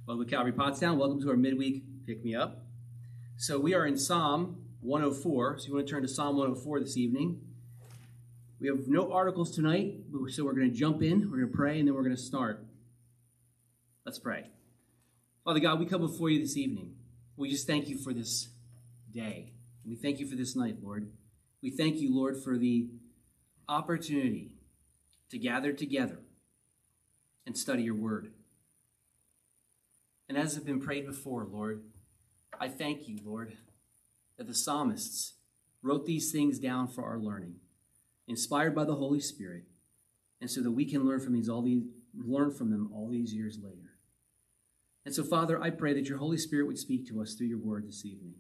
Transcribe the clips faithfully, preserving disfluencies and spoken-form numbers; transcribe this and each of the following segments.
Welcome to Calvary Pottstown. Welcome to our midweek pick-me-up. So we are in Psalm one oh four. So you want to turn to Psalm one oh four this evening. We have no articles tonight, so we're going to jump in, we're going to pray, and then we're going to start. Let's pray. Father God, we come before you this evening. We just thank you for this day. We thank you for this night, Lord. We thank you, Lord, for the opportunity to gather together and study your word. And as has been prayed before, Lord, I thank you, Lord, that the psalmists wrote these things down for our learning, inspired by the Holy Spirit, and so that we can learn from these all these learn from them all these years later. And so, Father, I pray that your Holy Spirit would speak to us through your word this evening.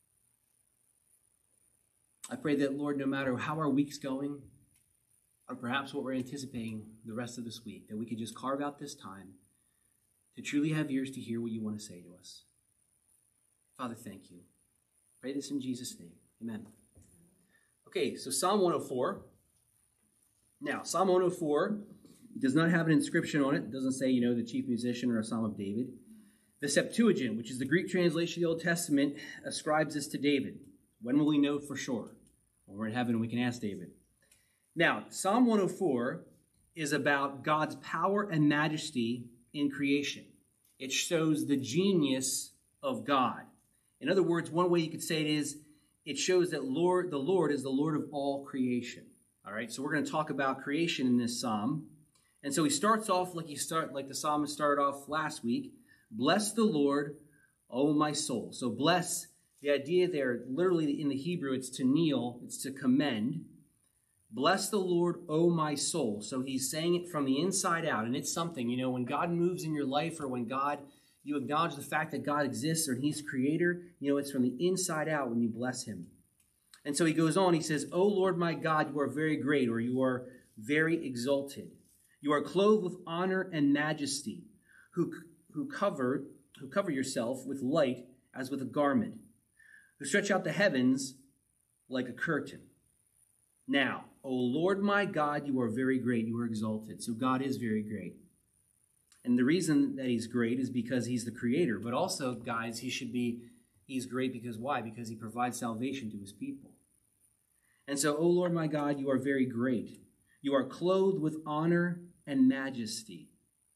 I pray that, Lord, no matter how our week's going, or perhaps what we're anticipating the rest of this week, that we could just carve out this time to truly have ears to hear what you want to say to us. Father, thank you. Pray this in Jesus' name. Amen. Okay, so Psalm one oh four. Now, Psalm one oh four does not have an inscription on it. It doesn't say, you know, the chief musician or a Psalm of David. The Septuagint, which is the Greek translation of the Old Testament, ascribes this to David. When will we know for sure? When we're in heaven, we can ask David. Now, Psalm one oh four is about God's power and majesty in creation. It shows the genius of God. In other words, one way you could say it is, it shows that Lord, the Lord is the Lord of all creation. All right, so we're going to talk about creation in this psalm. And so he starts off like he start like the psalmist started off last week. Bless the Lord, O my soul. So bless, the idea there, literally in the Hebrew, it's to kneel, it's to commend. Bless the Lord, O my soul. So he's saying it from the inside out. And it's something, you know, when God moves in your life or when God, you acknowledge the fact that God exists or he's creator, you know, it's from the inside out when you bless him. And so he goes on, he says, O Lord my God, you are very great, or you are very exalted. You are clothed with honor and majesty, who, who, cover, who cover yourself with light as with a garment, who stretch out the heavens like a curtain. Now, O Lord my God, you are very great, you are exalted. So God is very great. And the reason that he's great is because he's the creator. But also, guys, he should be, he's great because why? Because he provides salvation to his people. And so, O Lord my God, you are very great. You are clothed with honor and majesty.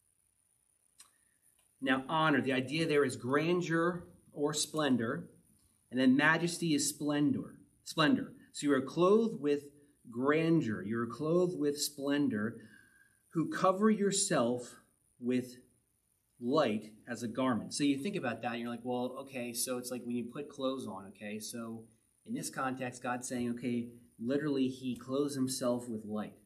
Now, honor, the idea there is grandeur or splendor. And then majesty is splendor. Splendor. So you are clothed with grandeur. You are clothed with splendor, who cover yourself with light as a garment. So you think about that, and you're like, well, okay, so it's like when you put clothes on, okay? So in this context, God's saying, okay, literally he clothes himself with light.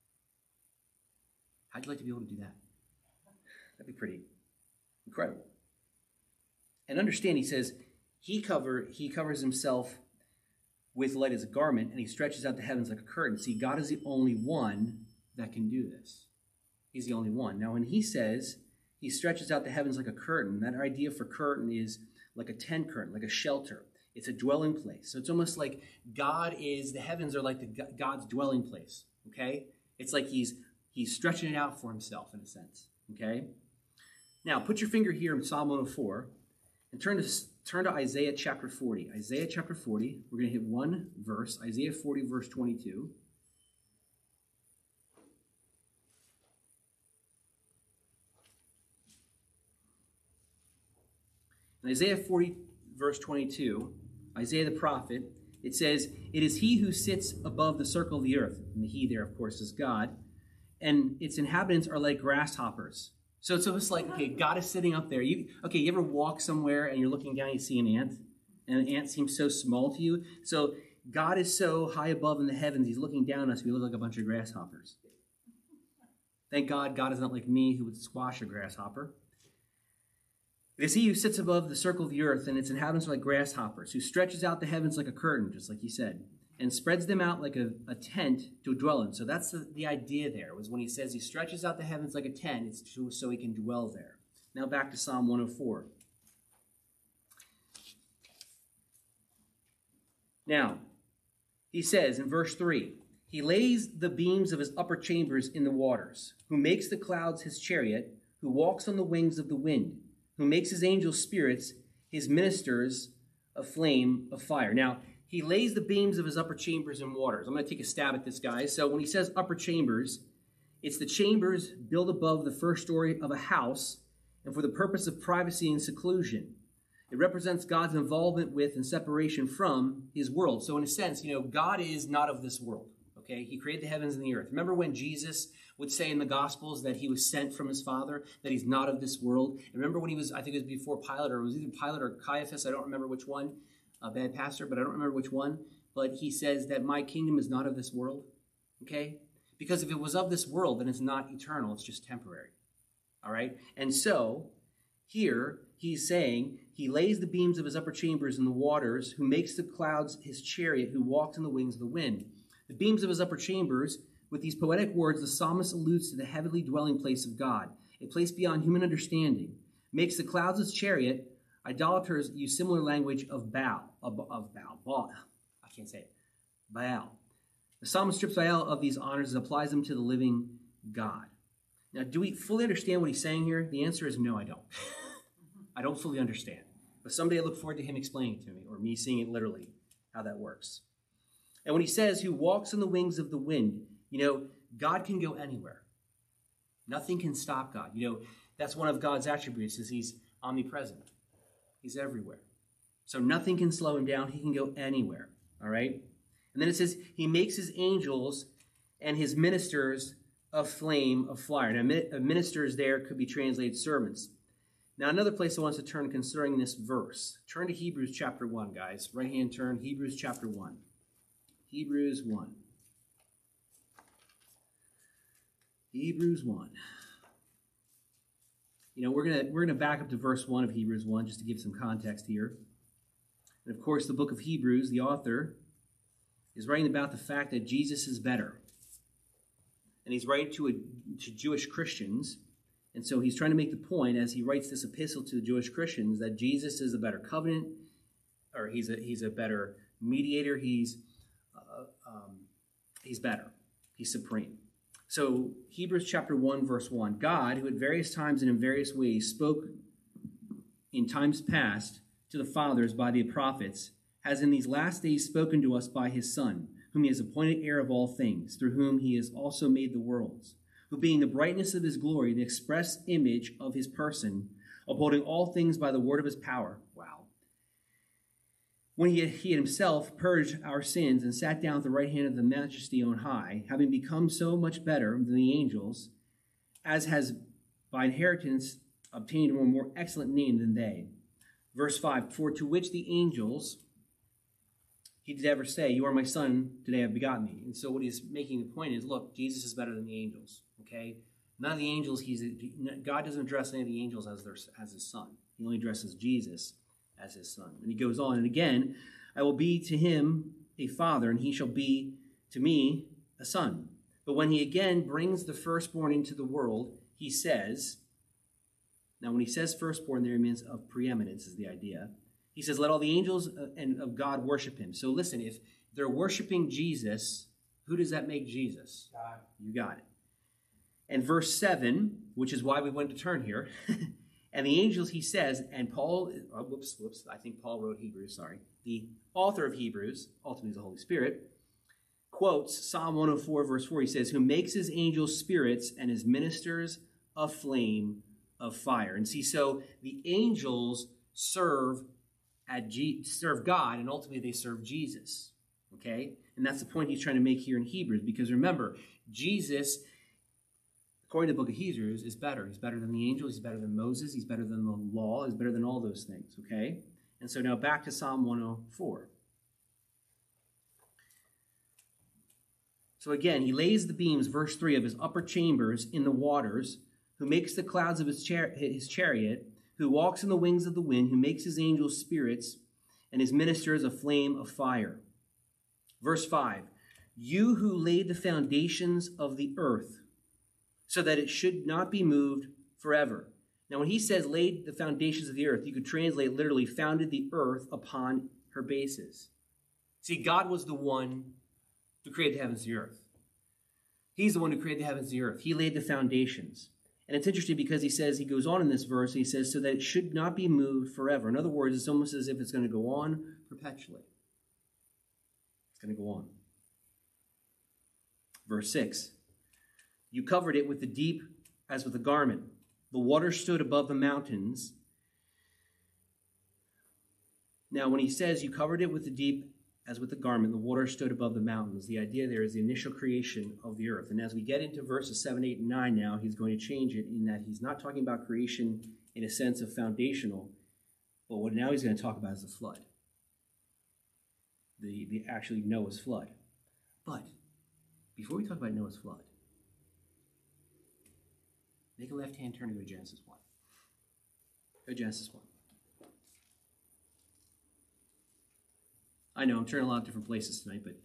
How'd you like to be able to do that? That'd be pretty incredible. And understand, he says, he cover he covers himself with light as a garment, and he stretches out the heavens like a curtain. See, God is the only one that can do this. He's the only one. Now, when he says he stretches out the heavens like a curtain, that idea for curtain is like a tent curtain, like a shelter. It's a dwelling place. So it's almost like God is, the heavens are like the God's dwelling place, okay? It's like he's he's stretching it out for himself in a sense, okay? Now, put your finger here in Psalm one oh four and turn to Turn to Isaiah chapter forty. Isaiah chapter forty. We're going to hit one verse. Isaiah forty, verse twenty-two. In Isaiah forty, verse twenty-two, Isaiah the prophet, it says, it is he who sits above the circle of the earth. And the he there, of course, is God. And its inhabitants are like grasshoppers. So it's almost like, okay, God is sitting up there. You, okay, you ever walk somewhere and you're looking down, you see an ant, and an ant seems so small to you. So God is so high above in the heavens, he's looking down on us, we look like a bunch of grasshoppers. Thank God God is not like me who would squash a grasshopper. It is he who sits above the circle of the earth, and its inhabitants are like grasshoppers, who stretches out the heavens like a curtain, just like he said, and spreads them out like a, a tent to dwell in. So that's the, the idea there, was when he says he stretches out the heavens like a tent, it's to, so he can dwell there. Now back to Psalm one oh four. Now, he says in verse three, he lays the beams of his upper chambers in the waters, who makes the clouds his chariot, who walks on the wings of the wind, who makes his angels spirits, his ministers a flame of fire. Now, he lays the beams of his upper chambers in waters. I'm going to take a stab at this, guys. So when he says upper chambers, it's the chambers built above the first story of a house and for the purpose of privacy and seclusion. It represents God's involvement with and separation from his world. So in a sense, you know, God is not of this world, okay? He created the heavens and the earth. Remember when Jesus would say in the Gospels that he was sent from his Father, that he's not of this world? And remember when he was, I think it was before Pilate, or it was either Pilate or Caiaphas, I don't remember which one, a bad pastor, but I don't remember which one. But he says that my kingdom is not of this world, okay? Because if it was of this world, then it's not eternal, it's just temporary, all right? And so here he's saying he lays the beams of his upper chambers in the waters, who makes the clouds his chariot, who walks in the wings of the wind. The beams of his upper chambers, with these poetic words, the psalmist alludes to the heavenly dwelling place of God, a place beyond human understanding. Makes the clouds his chariot. Idolaters use similar language of Baal, of, of Baal, Baal, I can't say it, Baal. The psalmist strips Baal of these honors and applies them to the living God. Now, do we fully understand what he's saying here? The answer is no, I don't. I don't fully understand. But someday I look forward to him explaining it to me, or me seeing it literally, how that works. And when he says, who walks on the wings of the wind, you know, God can go anywhere. Nothing can stop God. You know, that's one of God's attributes, is he's omnipresent. He's everywhere. So nothing can slow him down. He can go anywhere, all right? And then it says, he makes his angels and his ministers a flame of fire. Now, ministers there could be translated servants. Now, another place I want us to turn concerning this verse. Turn to Hebrews chapter one, guys. Right-hand turn, Hebrews chapter one. Hebrews one. Hebrews one. You know, we're gonna we're gonna back up to verse one of Hebrews one just to give some context here. And of course, the book of Hebrews, the author is writing about the fact that Jesus is better, and he's writing to a, to Jewish Christians. And so he's trying to make the point as he writes this epistle to the Jewish Christians that Jesus is a better covenant, or he's a he's a better mediator. He's uh, um, he's better. He's supreme. So Hebrews chapter one, verse one, God, who at various times and in various ways spoke in times past to the fathers by the prophets, has in these last days spoken to us by his Son, whom he has appointed heir of all things, through whom he has also made the worlds, who being the brightness of his glory, the express image of his person, upholding all things by the word of his power. Wow. When he, he himself purged our sins and sat down at the right hand of the majesty on high, having become so much better than the angels, as has by inheritance obtained a more excellent name than they. Verse five, for to which the angels he did ever say, you are my son, today I have begotten thee. And so what he's making the point is, look, Jesus is better than the angels, okay? None of the angels, he's God doesn't address any of the angels as, their, as his son. He only addresses Jesus as his son. And he goes on, and again, I will be to him a father, and he shall be to me a son. But when he again brings the firstborn into the world, he says, now when he says firstborn there, he means of preeminence is the idea. He says, let all the angels of God worship him. So listen, if they're worshiping Jesus, who does that make Jesus? God. You got it. And verse seven, which is why we went to turn here, and the angels, he says, and Paul, oh, whoops, whoops, I think Paul wrote Hebrews, sorry. The author of Hebrews, ultimately the Holy Spirit, quotes Psalm one oh four, verse four. He says, who makes his angels spirits and his ministers a flame of fire. And see, so the angels serve at G- serve God, and ultimately they serve Jesus, okay? And that's the point he's trying to make here in Hebrews, because remember, Jesus, according to the book of Hebrews, is better. He's better than the angels. He's better than Moses. He's better than the law. He's better than all those things, okay? And so now back to Psalm one oh four. So again, he lays the beams, verse three, of his upper chambers in the waters, who makes the clouds of his, char- his chariot, who walks in the wings of the wind, who makes his angels spirits, and his ministers a flame of fire. Verse five, you who laid the foundations of the earth, so that it should not be moved forever. Now, when he says laid the foundations of the earth, you could translate literally founded the earth upon her bases. See, God was the one who created the heavens and the earth. He's the one who created the heavens and the earth. He laid the foundations. And it's interesting because he says, he goes on in this verse, and he says, so that it should not be moved forever. In other words, it's almost as if it's going to go on perpetually. It's going to go on. Verse six, you covered it with the deep as with a garment. The water stood above the mountains. Now, when he says you covered it with the deep as with a garment, the water stood above the mountains, the idea there is the initial creation of the earth. And as we get into verses seven, eight, and nine now, he's going to change it in that he's not talking about creation in a sense of foundational, but what now he's going to talk about is the flood. The, the actually Noah's flood. But before we talk about Noah's flood, make a left-hand turn and go to Genesis one. Go to Genesis one. I know I'm turning a lot of different places tonight, but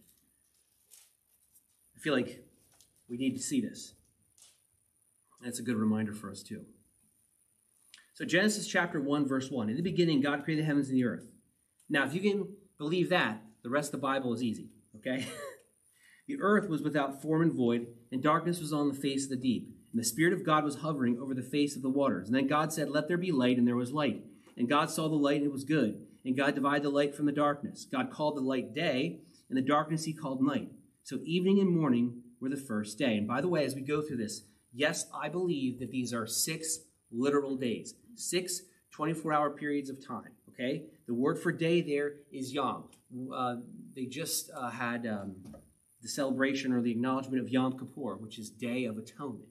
I feel like we need to see this. And it's a good reminder for us too. So Genesis chapter one, verse one. In the beginning, God created the heavens and the earth. Now, if you can believe that, the rest of the Bible is easy, okay? The earth was without form and void, and darkness was on the face of the deep. And the Spirit of God was hovering over the face of the waters. And then God said, let there be light, and there was light. And God saw the light, and it was good. And God divided the light from the darkness. God called the light day, and the darkness he called night. So evening and morning were the first day. And by the way, as we go through this, yes, I believe that these are six literal days. Six twenty-four hour periods of time, okay? The word for day there is Yom. Uh, they just uh, had um, the celebration or the acknowledgement of Yom Kippur, which is Day of Atonement.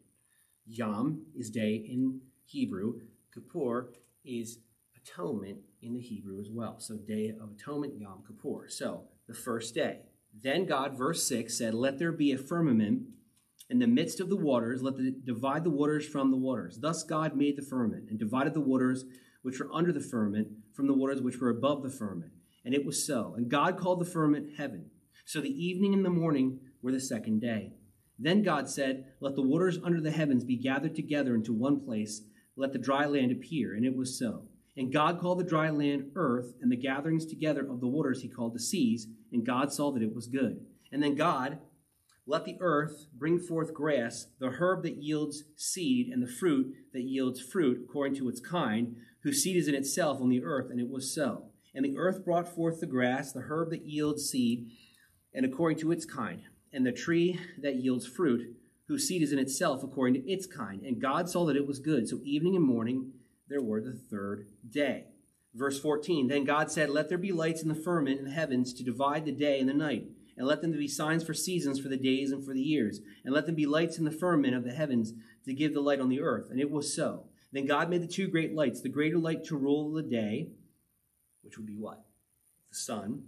Yom is day in Hebrew. Kippur is atonement in the Hebrew as well. So Day of Atonement, Yom Kippur. So the first day. Then God, verse six, said, let there be a firmament in the midst of the waters. Let it divide the waters from the waters. Thus God made the firmament and divided the waters which were under the firmament from the waters which were above the firmament. And it was so. And God called the firmament heaven. So the evening and the morning were the second day. Then God said, let the waters under the heavens be gathered together into one place. Let the dry land appear. And it was so. And God called the dry land earth, and the gatherings together of the waters he called the seas. And God saw that it was good. And then God, let the earth bring forth grass, the herb that yields seed, and the fruit that yields fruit according to its kind, whose seed is in itself on the earth. And it was so. And the earth brought forth the grass, the herb that yields seed, and according to its kind, and the tree that yields fruit, whose seed is in itself according to its kind. And God saw that it was good. So evening and morning there were the third day. Verse fourteen, then God said, let there be lights in the firmament in the heavens to divide the day and the night, and let them be signs for seasons, for the days and for the years, and let them be lights in the firmament of the heavens to give the light on the earth. And it was so. Then God made the two great lights, the greater light to rule the day, which would be what? The sun.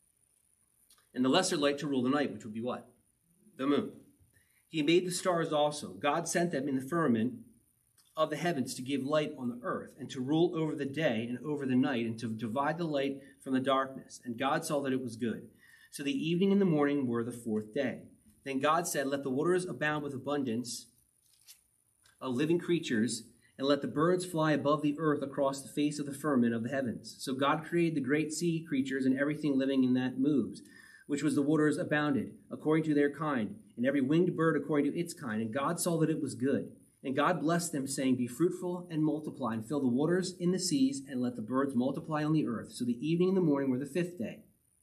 And the lesser light to rule the night, which would be what? The moon. He made the stars also. God sent them in the firmament of the heavens to give light on the earth, and to rule over the day and over the night, and to divide the light from the darkness. And God saw that it was good. So the evening and the morning were the fourth day. Then God said, let the waters abound with abundance of living creatures, and let the birds fly above the earth across the face of the firmament of the heavens. So God created the great sea creatures and everything living in that moves, which was the waters abounded, according to their kind, and every winged bird according to its kind. And God saw that it was good. And God blessed them, saying, be fruitful and multiply, and fill the waters in the seas, and let the birds multiply on the earth. So the evening and the morning were the fifth day.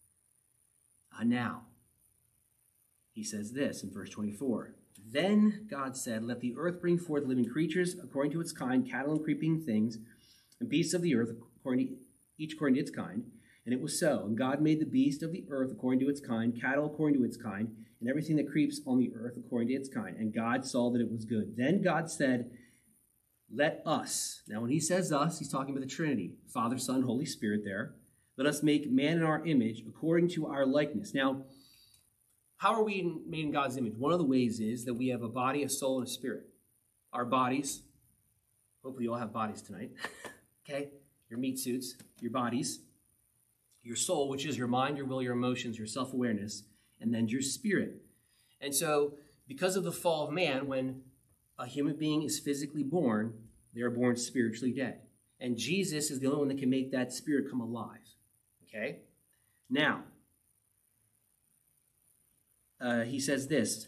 Uh, now, he says this in verse twenty-four. Then God said, let the earth bring forth living creatures according to its kind, cattle and creeping things, and beasts of the earth, according to, each according to its kind. And it was so. And God made the beast of the earth according to its kind, cattle according to its kind, and everything that creeps on the earth according to its kind. And God saw that it was good. Then God said, let us. Now when he says us, he's talking about the Trinity, Father, Son, Holy Spirit there. Let us make man in our image according to our likeness. Now, how are we made in God's image? One of the ways is that we have a body, a soul, and a spirit. Our bodies, hopefully you all have bodies tonight, okay? Your meat suits, your bodies. Your soul, which is your mind, your will, your emotions, your self-awareness, and then your spirit. And so, because of the fall of man, when a human being is physically born, they are born spiritually dead. And Jesus is the only one that can make that spirit come alive. Okay? Now, uh, he says this,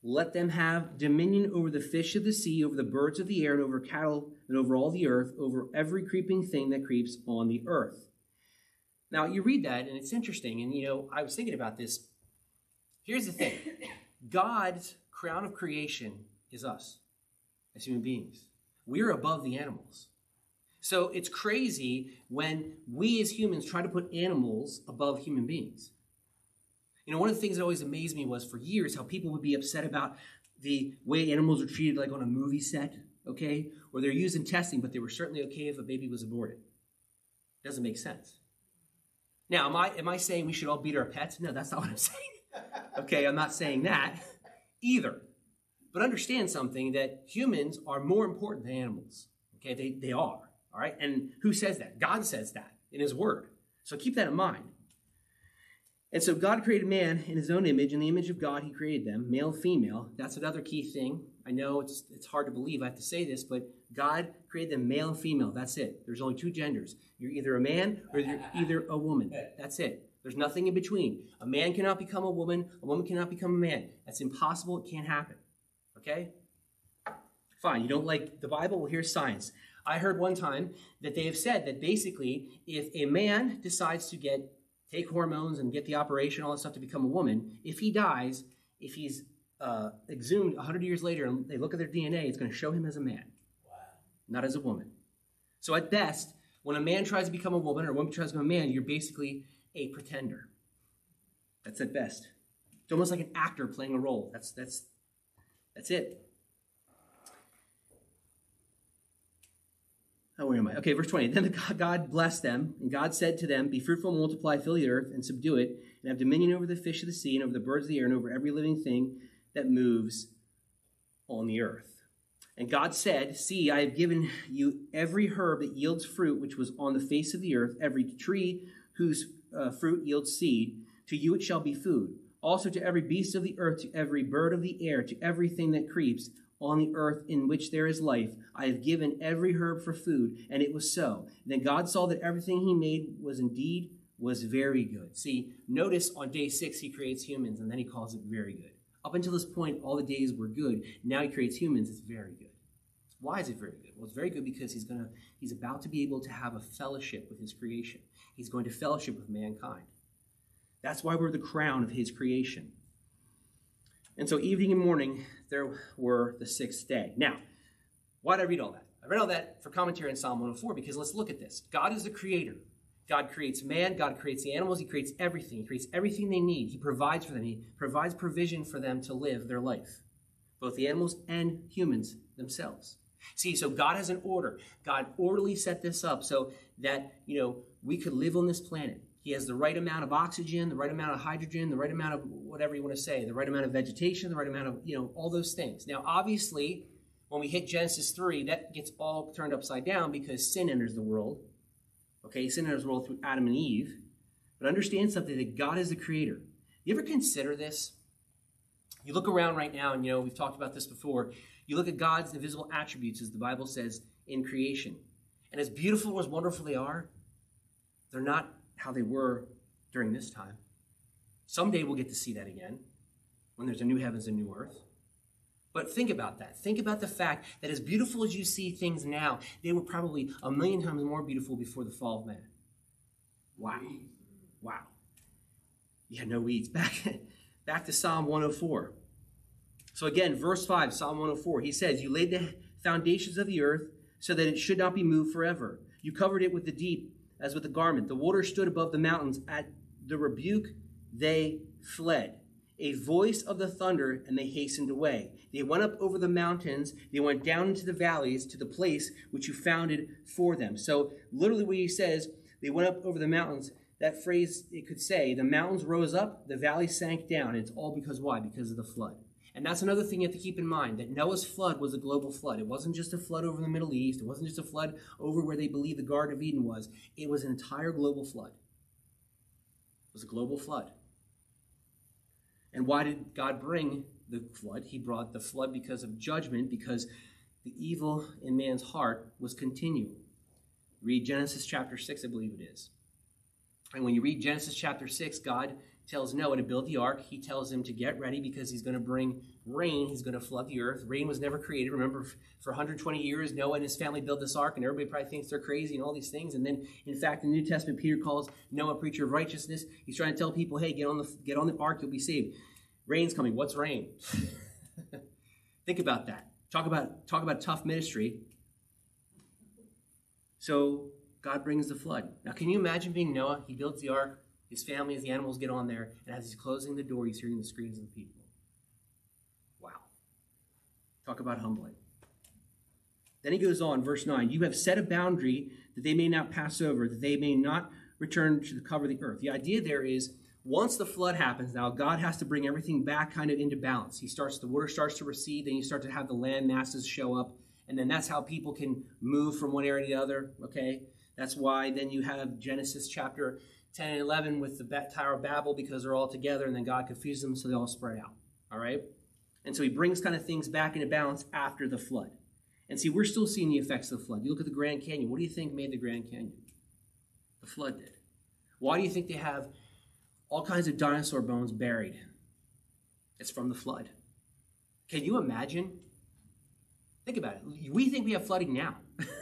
Let them have dominion over the fish of the sea, over the birds of the air, and over cattle, and over all the earth, over every creeping thing that creeps on the earth. Now, you read that, and it's interesting. And, you know, I was thinking about this. Here's the thing. God's crown of creation is us as human beings. We're above the animals. So it's crazy when we as humans try to put animals above human beings. You know, one of the things that always amazed me was for years how people would be upset about the way animals are treated like on a movie set, okay? Or they're used in testing, but they were certainly okay if a baby was aborted. Doesn't make sense. Now, am I, am I saying we should all beat our pets? No, that's not what I'm saying. Okay, I'm not saying that either. But understand something, that humans are more important than animals. Okay, they, they are, all right? And who says that? God says that in his word. So keep that in mind. And so God created man in his own image. In the image of God, he created them, male and female. That's another key thing. I know it's it's hard to believe I have to say this, but God created them male and female. That's it. There's only two genders. You're either a man or you're either a woman. That's it. There's nothing in between. A man cannot become a woman. A woman cannot become a man. That's impossible. It can't happen. Okay? Fine. You don't like the Bible? Well, here's science. I heard one time that they have said that basically if a man decides to get take hormones and get the operation, all that stuff to become a woman, if he dies, if he's uh, exhumed one hundred years later and they look at their D N A, it's going to show him as a man, wow. Not as a woman. So at best, when a man tries to become a woman or a woman tries to become a man, you're basically a pretender. That's at best. It's almost like an actor playing a role. That's, that's, that's it. Oh, where am I? Okay, verse twenty. Then the God blessed them, and God said to them, be fruitful and multiply, fill the earth, and subdue it, and have dominion over the fish of the sea, and over the birds of the air, and over every living thing that moves on the earth. And God said, see, I have given you every herb that yields fruit, which was on the face of the earth, every tree whose uh, fruit yields seed. To you it shall be food. Also to every beast of the earth, to every bird of the air, to everything that creeps on the earth in which there is life, I have given every herb for food, and it was so. And then God saw that everything he made was indeed was very good. See, notice on day six he creates humans, and then he calls it very good. Up until this point, all the days were good. Now he creates humans, it's very good. Why is it very good? Well, it's very good because he's gonna he's about to be able to have a fellowship with his creation. He's going to fellowship with mankind. That's why we're the crown of his creation. And so evening and morning, there were the sixth day. Now, why did I read all that? I read all that for commentary in Psalm one oh four because let's look at this. God is the creator. God creates man. God creates the animals. He creates everything. He creates everything they need. He provides for them. He provides provision for them to live their life, both the animals and humans themselves. See, so God has an order. God orderly set this up so that, you know, we could live on this planet. He has the right amount of oxygen, the right amount of hydrogen, the right amount of whatever you want to say, the right amount of vegetation, the right amount of, you know, all those things. Now, obviously, when we hit Genesis three, that gets all turned upside down because sin enters the world. Okay, sin enters the world through Adam and Eve. But understand something, that God is the creator. You ever consider this? You look around right now, and, you know, we've talked about this before. You look at God's invisible attributes, as the Bible says, in creation. And as beautiful, as wonderful they are, they're not how they were during this time. Someday we'll get to see that again when there's a new heavens and new earth. But think about that. Think about the fact that as beautiful as you see things now, they were probably a million times more beautiful before the fall of man. Wow. Wow. Yeah, no weeds. Back, back to Psalm one oh four. So again, verse five, Psalm one oh four, he says, you laid the foundations of the earth so that it should not be moved forever. You covered it with the deep as with a garment. The waters stood above the mountains. At the rebuke, they fled. A voice of the thunder, and they hastened away. They went up over the mountains. They went down into the valleys to the place which you founded for them. So literally what he says, they went up over the mountains. That phrase, it could say, the mountains rose up, the valleys sank down. It's all because why? Because of the flood. And that's another thing you have to keep in mind, that Noah's flood was a global flood. It wasn't just a flood over the Middle East. It wasn't just a flood over where they believe the Garden of Eden was. It was an entire global flood. It was a global flood. And why did God bring the flood? He brought the flood because of judgment, because the evil in man's heart was continual. Read Genesis chapter six, I believe it is. And when you read Genesis chapter six, God tells Noah to build the ark. He tells him to get ready because he's going to bring rain. He's going to flood the earth. Rain was never created. Remember, for one hundred twenty years, Noah and his family built this ark, and everybody probably thinks they're crazy and all these things. And then, in fact, in the New Testament, Peter calls Noah a preacher of righteousness. He's trying to tell people, hey, get on the get on the ark, you'll be saved. Rain's coming. What's rain? Think about that. Talk about talk about tough ministry. So God brings the flood. Now, can you imagine being Noah? He builds the ark. His family, the animals get on there, and as he's closing the door, he's hearing the screams of the people. Wow. Talk about humbling. Then he goes on, verse nine, you have set a boundary that they may not pass over, that they may not return to cover the earth. The idea there is, once the flood happens now, God has to bring everything back kind of into balance. He starts, the water starts to recede, then you start to have the land masses show up, and then that's how people can move from one area to the other, okay? That's why then you have Genesis chapter ten and eleven with the Tower of Babel, because they're all together, and then God confuses them so they all spread out, all right? And so he brings kind of things back into balance after the flood. And see, we're still seeing the effects of the flood. You look at the Grand Canyon. What do you think made the Grand Canyon? The flood did. Why do you think they have all kinds of dinosaur bones buried? It's from the flood. Can you imagine? Think about it. We think we have flooding now.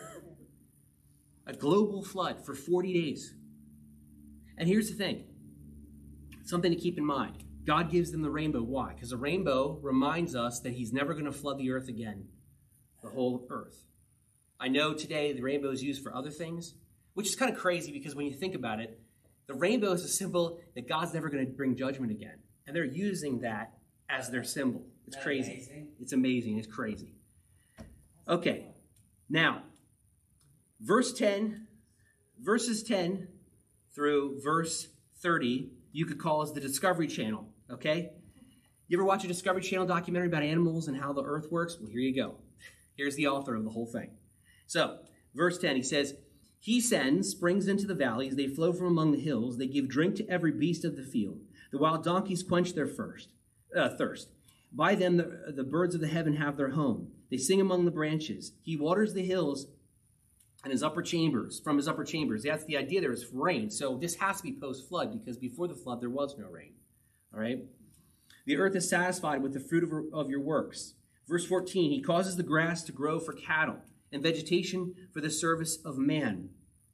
A global flood for forty days. And here's the thing. Something to keep in mind. God gives them the rainbow. Why? Because the rainbow reminds us that he's never going to flood the earth again. The whole earth. I know today the rainbow is used for other things, which is kind of crazy because when you think about it, the rainbow is a symbol that God's never going to bring judgment again. And they're using that as their symbol. It's crazy. Amazing? It's amazing. It's crazy. Okay. Now, verse ten, verses ten through verse thirty, you could call as the Discovery Channel, okay? You ever watch a Discovery Channel documentary about animals and how the earth works? Well, here you go. Here's the author of the whole thing. So, verse ten, he says, he sends springs into the valleys. They flow from among the hills. They give drink to every beast of the field. The wild donkeys quench their first, uh, thirst. By them the, the birds of the heaven have their home. They sing among the branches. He waters the hills and his upper chambers, from his upper chambers. That's the idea there is rain. So this has to be post-flood because before the flood there was no rain. All right? The earth is satisfied with the fruit of, of your works. Verse fourteen, he causes the grass to grow for cattle and vegetation for the service of man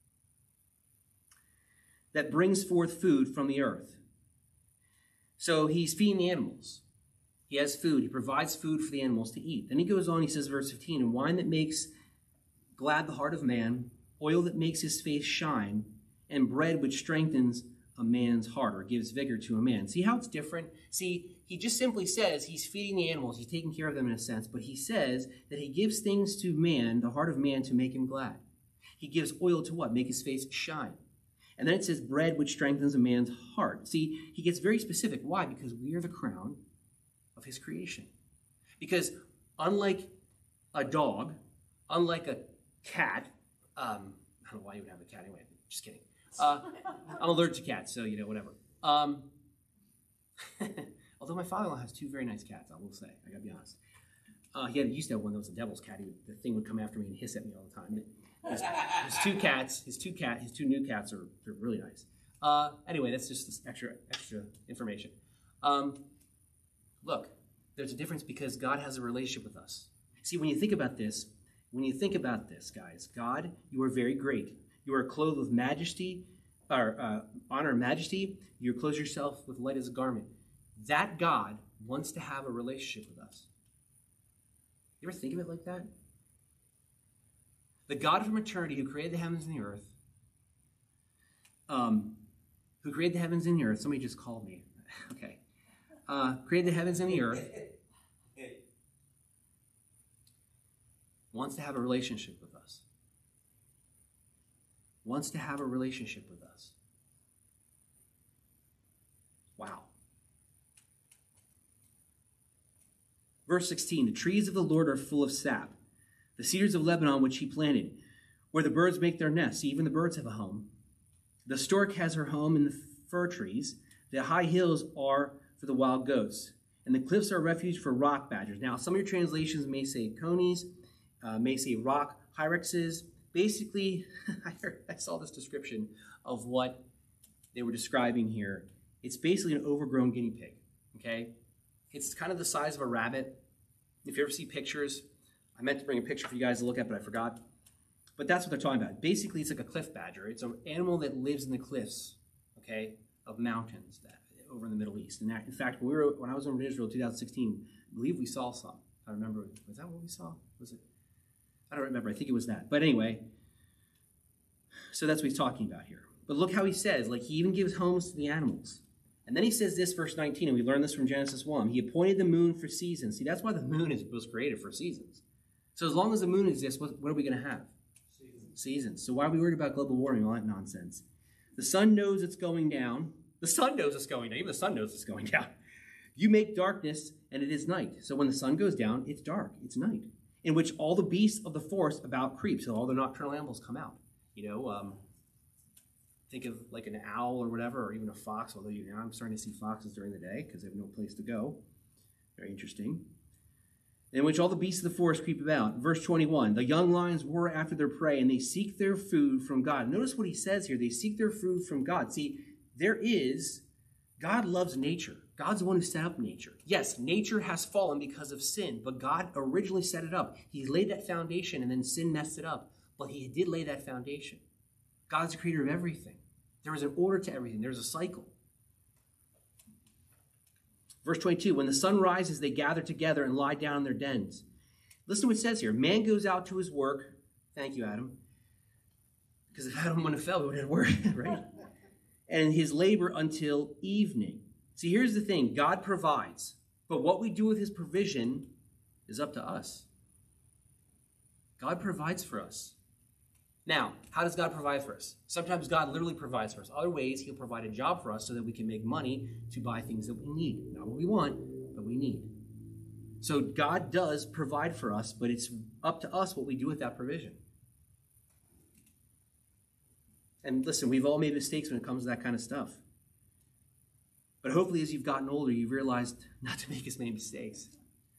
that brings forth food from the earth. So he's feeding the animals. He has food. He provides food for the animals to eat. Then he goes on, he says, verse fifteen, and wine that makes glad the heart of man, oil that makes his face shine, and bread which strengthens a man's heart or gives vigor to a man. See how it's different? See, he just simply says he's feeding the animals. He's taking care of them in a sense, but he says that he gives things to man, the heart of man, to make him glad. He gives oil to what? Make his face shine. And then it says bread which strengthens a man's heart. See, he gets very specific. Why? Because we are the crown of his creation. Because unlike a dog, unlike a cat, um, I don't know why you would have a cat anyway. Just kidding. Uh, I'm allergic to cats, so, you know, whatever. Um, although my father-in-law has two very nice cats, I will say. I gotta be honest. Uh, he had, used to have one that was a devil's cat. He would, the thing would come after me and hiss at me all the time. But his, his two cats, his two cat, his two new cats are they're really nice. Uh, anyway, that's just this extra extra information. Um, look, there's a difference because God has a relationship with us. See, when you think about this, when you think about this, guys, God, you are very great. You are clothed with majesty, or uh, honor and majesty. You clothe yourself with light as a garment. That God wants to have a relationship with us. You ever think of it like that? The God from eternity who created the heavens and the earth, um, who created the heavens and the earth, somebody just called me. Okay. Uh, created the heavens and the earth, wants to have a relationship with us. Wants to have a relationship with us. Wow. Verse sixteen, the trees of the Lord are full of sap, the cedars of Lebanon which he planted, where the birds make their nests. Even the birds have a home. The stork has her home in the fir trees. The high hills are for the wild goats, and the cliffs are a refuge for rock badgers. Now, some of your translations may say conies, uh, may say rock hyraxes. Basically, I, heard, I saw this description of what they were describing here. It's basically an overgrown guinea pig, okay? It's kind of the size of a rabbit. If you ever see pictures, I meant to bring a picture for you guys to look at, but I forgot. But that's what they're talking about. Basically, it's like a cliff badger. It's an animal that lives in the cliffs, okay, of mountains that over in the Middle East. And that, in fact, when, we were, when I was over in Israel in two thousand sixteen, I believe we saw some. I remember. Was that what we saw? Was it? I don't remember. I think it was that. But anyway, so that's what he's talking about here. But look how he says, like he even gives homes to the animals. And then he says this, verse nineteen, and we learned this from Genesis one. He appointed the moon for seasons. See, that's why the moon is, was created, for seasons. So as long as the moon exists, what, what are we going to have? Seasons. Seasons. So why are we worried about global warming, all that nonsense? The sun knows it's going down. The sun knows it's going down. Even the sun knows it's going down. You make darkness, and it is night. So when the sun goes down, it's dark. It's night. In which all the beasts of the forest about creep. So all the nocturnal animals come out. You know, um, think of like an owl or whatever, or even a fox, although you know, I'm starting to see foxes during the day because they have no place to go. Very interesting. In which all the beasts of the forest creep about. Verse twenty-one, the young lions roar after their prey, and they seek their food from God. Notice what he says here. They seek their food from God. See, there is, God loves nature. God's the one who set up nature. Yes, nature has fallen because of sin, but God originally set it up. He laid that foundation, and then sin messed it up. But he did lay that foundation. God's the creator of everything. There is an order to everything. There's a cycle. Verse twenty-two, when the sun rises, they gather together and lie down in their dens. Listen to what it says here. Man goes out to his work. Thank you, Adam. Because if Adam wouldn't have fell, we would have work, right? And his labor until evening. See, here's the thing. God provides. But what we do with his provision is up to us. God provides for us. Now, how does God provide for us? Sometimes God literally provides for us. Other ways, he'll provide a job for us so that we can make money to buy things that we need. Not what we want, but we need. So God does provide for us, but it's up to us what we do with that provision. And listen, we've all made mistakes when it comes to that kind of stuff. But hopefully as you've gotten older, you've realized not to make as many mistakes.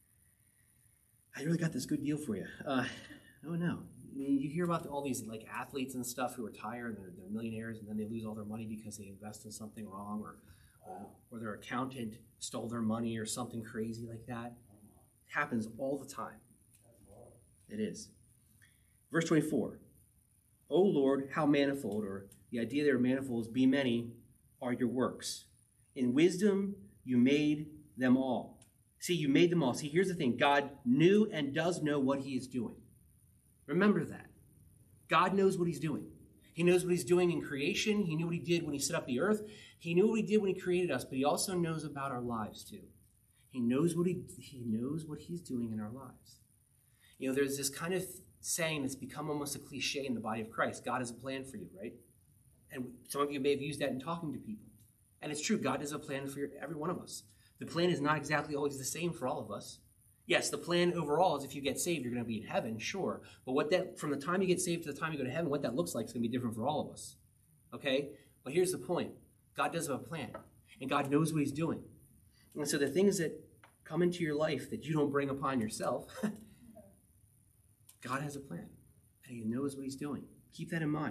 I really got this good deal for you. Uh, oh, no. I mean, you hear about all these like athletes and stuff who retire and they're, they're millionaires and then they lose all their money because they invest in something wrong or, uh, or their accountant stole their money or something crazy like that. It happens all the time. It is. Verse twenty-four. O Lord, how manifold, or the idea there of manifold is be many, are your works. In wisdom you made them all. See, you made them all. See, here's the thing. God knew and does know what he is doing. Remember that. God knows what he's doing. He knows what he's doing in creation. He knew what he did when he set up the earth. He knew what he did when he created us, but he also knows about our lives too. He knows what he, he knows what he's doing in our lives. You know, there's this kind of saying that's become almost a cliche in the body of Christ. God has a plan for you, right? And some of you may have used that in talking to people. And it's true. God has a plan for every one of us. The plan is not exactly always the same for all of us. Yes, the plan overall is if you get saved, you're going to be in heaven, sure. But what that, from the time you get saved to the time you go to heaven, what that looks like is going to be different for all of us. Okay? But here's the point. God does have a plan. And God knows what he's doing. And so the things that come into your life that you don't bring upon yourself, God has a plan. And he knows what he's doing. Keep that in mind.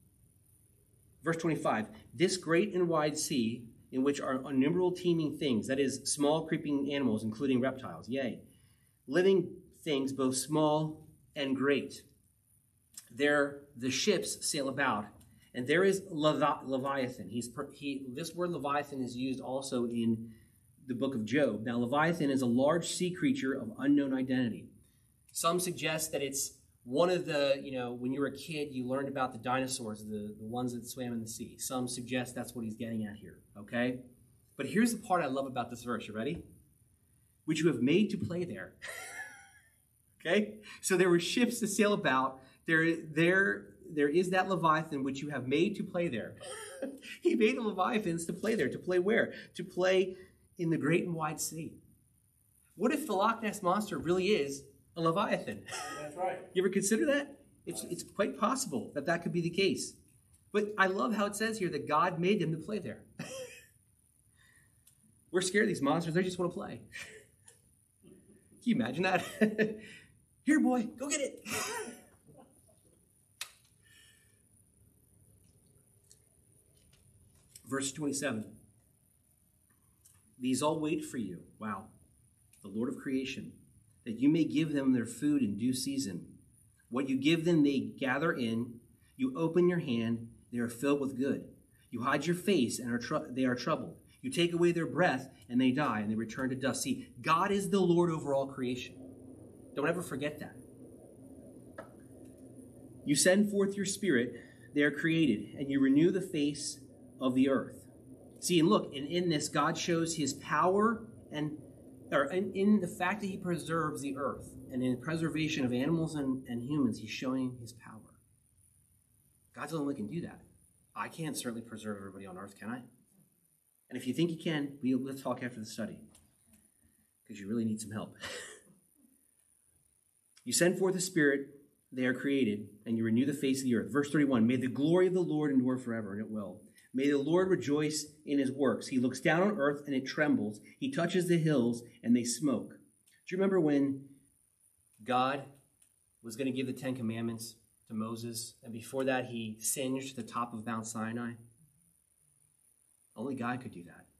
Verse twenty-five, this great and wide sea in which are innumerable teeming things, that is, small creeping animals, including reptiles, yea, living things both small and great. There the ships sail about, and there is Levi- Leviathan. He's he. This word Leviathan is used also in the book of Job. Now, Leviathan is a large sea creature of unknown identity. Some suggest that it's one of the, you know, when you were a kid, you learned about the dinosaurs, the, the ones that swam in the sea. Some suggest that's what he's getting at here, okay? But here's the part I love about this verse. You ready? Which you have made to play there. Okay? So there were ships to sail about. There, there, there is that Leviathan which you have made to play there. He made the Leviathans to play there. To play where? To play in the great and wide sea. What if the Loch Ness Monster really is a Leviathan? That's right. You ever consider that? It's, it's quite possible that that could be the case. But I love how it says here that God made them to play there. We're scared of these monsters. They just want to play. Can you imagine that? Here, boy, go get it. Verse twenty-seven. These all wait for you. Wow. the Lord of creation, that you may give them their food in due season. What you give them they gather in. You open your hand, they are filled with good. You hide your face, and are tr- they are troubled. You take away their breath, and they die, and they return to dust. See, God is the Lord over all creation. Don't ever forget that. You send forth your spirit, they are created, and you renew the face of the earth. See, and look, and in this, God shows his power, and or in, in the fact that he preserves the earth, and in the preservation of animals and, and humans, he's showing his power. God's the only one who can do that. I can't certainly preserve everybody on earth, can I? And if you think you can, we'll, let's talk after the study, because you really need some help. You send forth the Spirit, they are created, and you renew the face of the earth. Verse thirty-one, may the glory of the Lord endure forever, and it will. May the Lord rejoice in his works. He looks down on earth, and it trembles. He touches the hills, and they smoke. Do you remember when God was going to give the Ten Commandments to Moses, and before that he singed the top of Mount Sinai? Only God could do that.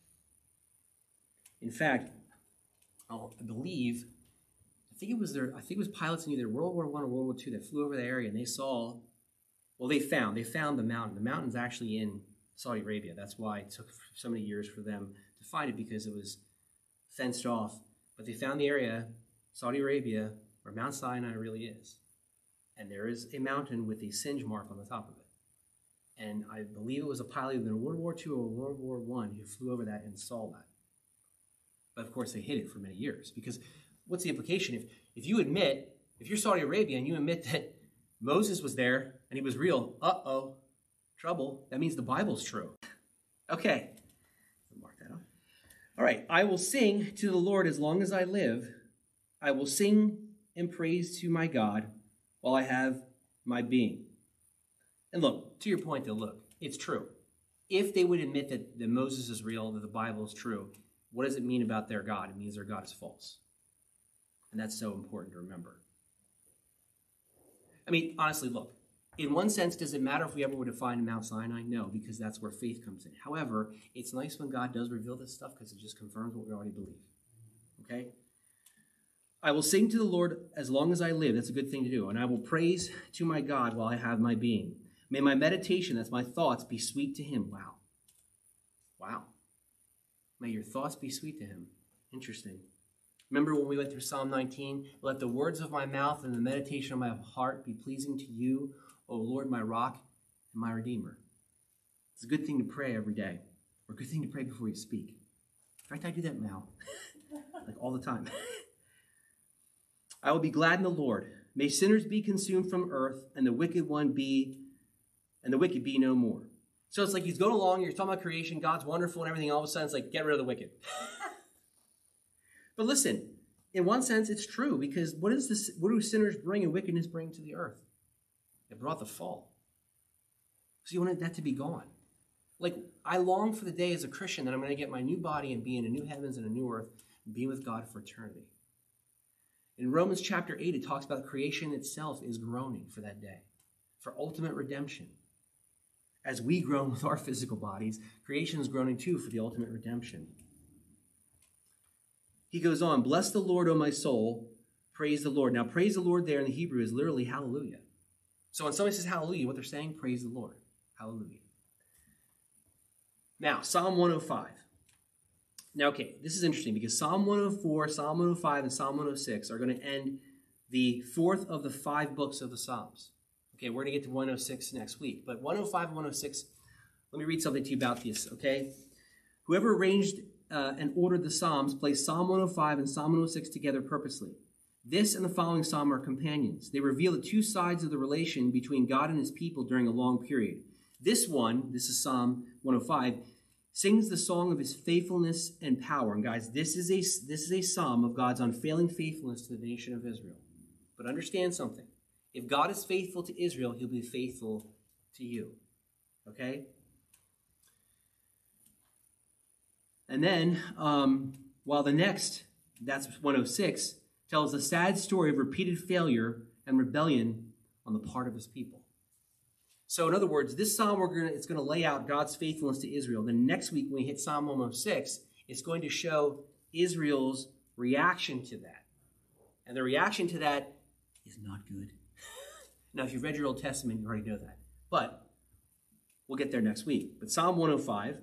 In fact, I believe, I think it was their, I think it was pilots in either World War One or World War Two that flew over the area, and they saw, well, they found, they found the mountain. The mountain's actually in Saudi Arabia. That's why it took so many years for them to find it, because it was fenced off. But they found the area, Saudi Arabia, where Mount Sinai really is. And there is a mountain with a singe mark on the top of it. And I believe it was a pilot either in World War Two or World War One who flew over that and saw that. But of course, they hid it for many years. Because what's the implication? If, if you admit, if you're Saudi Arabia and you admit that Moses was there and he was real, uh-oh, trouble, that means the Bible's true. Okay, mark that up. All right, I will sing to the Lord as long as I live. I will sing and praise to my God while I have my being. And look, to your point though, look, it's true. If they would admit that, that Moses is real, that the Bible is true, what does it mean about their God? It means their God is false. And that's so important to remember. I mean, honestly, look, in one sense, does it matter if we ever were to find Mount Sinai? No, because that's where faith comes in. However, it's nice when God does reveal this stuff because it just confirms what we already believe. Okay? I will sing to the Lord as long as I live. That's a good thing to do. And I will praise to my God while I have my being. May my meditation, that's my thoughts, be sweet to him. Wow. Wow. May your thoughts be sweet to him. Interesting. Remember when we went through Psalm nineteen? Let the words of my mouth and the meditation of my heart be pleasing to you, O Lord, my rock and my redeemer. It's a good thing to pray every day, or a good thing to pray before you speak. In fact, I do that now, like all the time. I will be glad in the Lord. May sinners be consumed from earth, and the wicked one be, and the wicked be no more. So it's like he's going along, you're talking about creation, God's wonderful and everything, all of a sudden it's like, get rid of the wicked. But listen, in one sense, it's true, because what is this? What do sinners bring and wickedness bring to the earth? It brought the fall. So you wanted that to be gone. Like, I long for the day as a Christian that I'm going to get my new body and be in a new heavens and a new earth and be with God for eternity. In Romans chapter eight, it talks about creation itself is groaning for that day, for ultimate redemption. As we groan with our physical bodies, creation is groaning too for the ultimate redemption. He goes on, bless the Lord, O my soul, praise the Lord. Now, praise the Lord there in the Hebrew is literally hallelujah. So when somebody says hallelujah, what they're saying, praise the Lord. Hallelujah. Now, Psalm one oh five. Now, okay, this is interesting because Psalm one oh four, Psalm one oh five, and Psalm one oh six are going to end the fourth of the five books of the Psalms. Okay, we're going to get to one oh six next week. But one oh five and one oh six, let me read something to you about this, okay? Whoever arranged uh, and ordered the Psalms placed Psalm one oh five and Psalm one oh six together purposely. This and the following psalm are companions. They reveal the two sides of the relation between God and his people during a long period. This one, this is Psalm one oh five, sings the song of his faithfulness and power. And guys, this is a, this is a psalm of God's unfailing faithfulness to the nation of Israel. But understand something. If God is faithful to Israel, he'll be faithful to you. Okay? And then, um, while the next, that's one oh six, tells a sad story of repeated failure and rebellion on the part of his people. So in other words, this psalm, we're gonna, it's going to lay out God's faithfulness to Israel. Then next week, when we hit Psalm one oh six, it's going to show Israel's reaction to that. And the reaction to that is not good. Now, if you've read your Old Testament, you already know that. But we'll get there next week. But Psalm one oh five.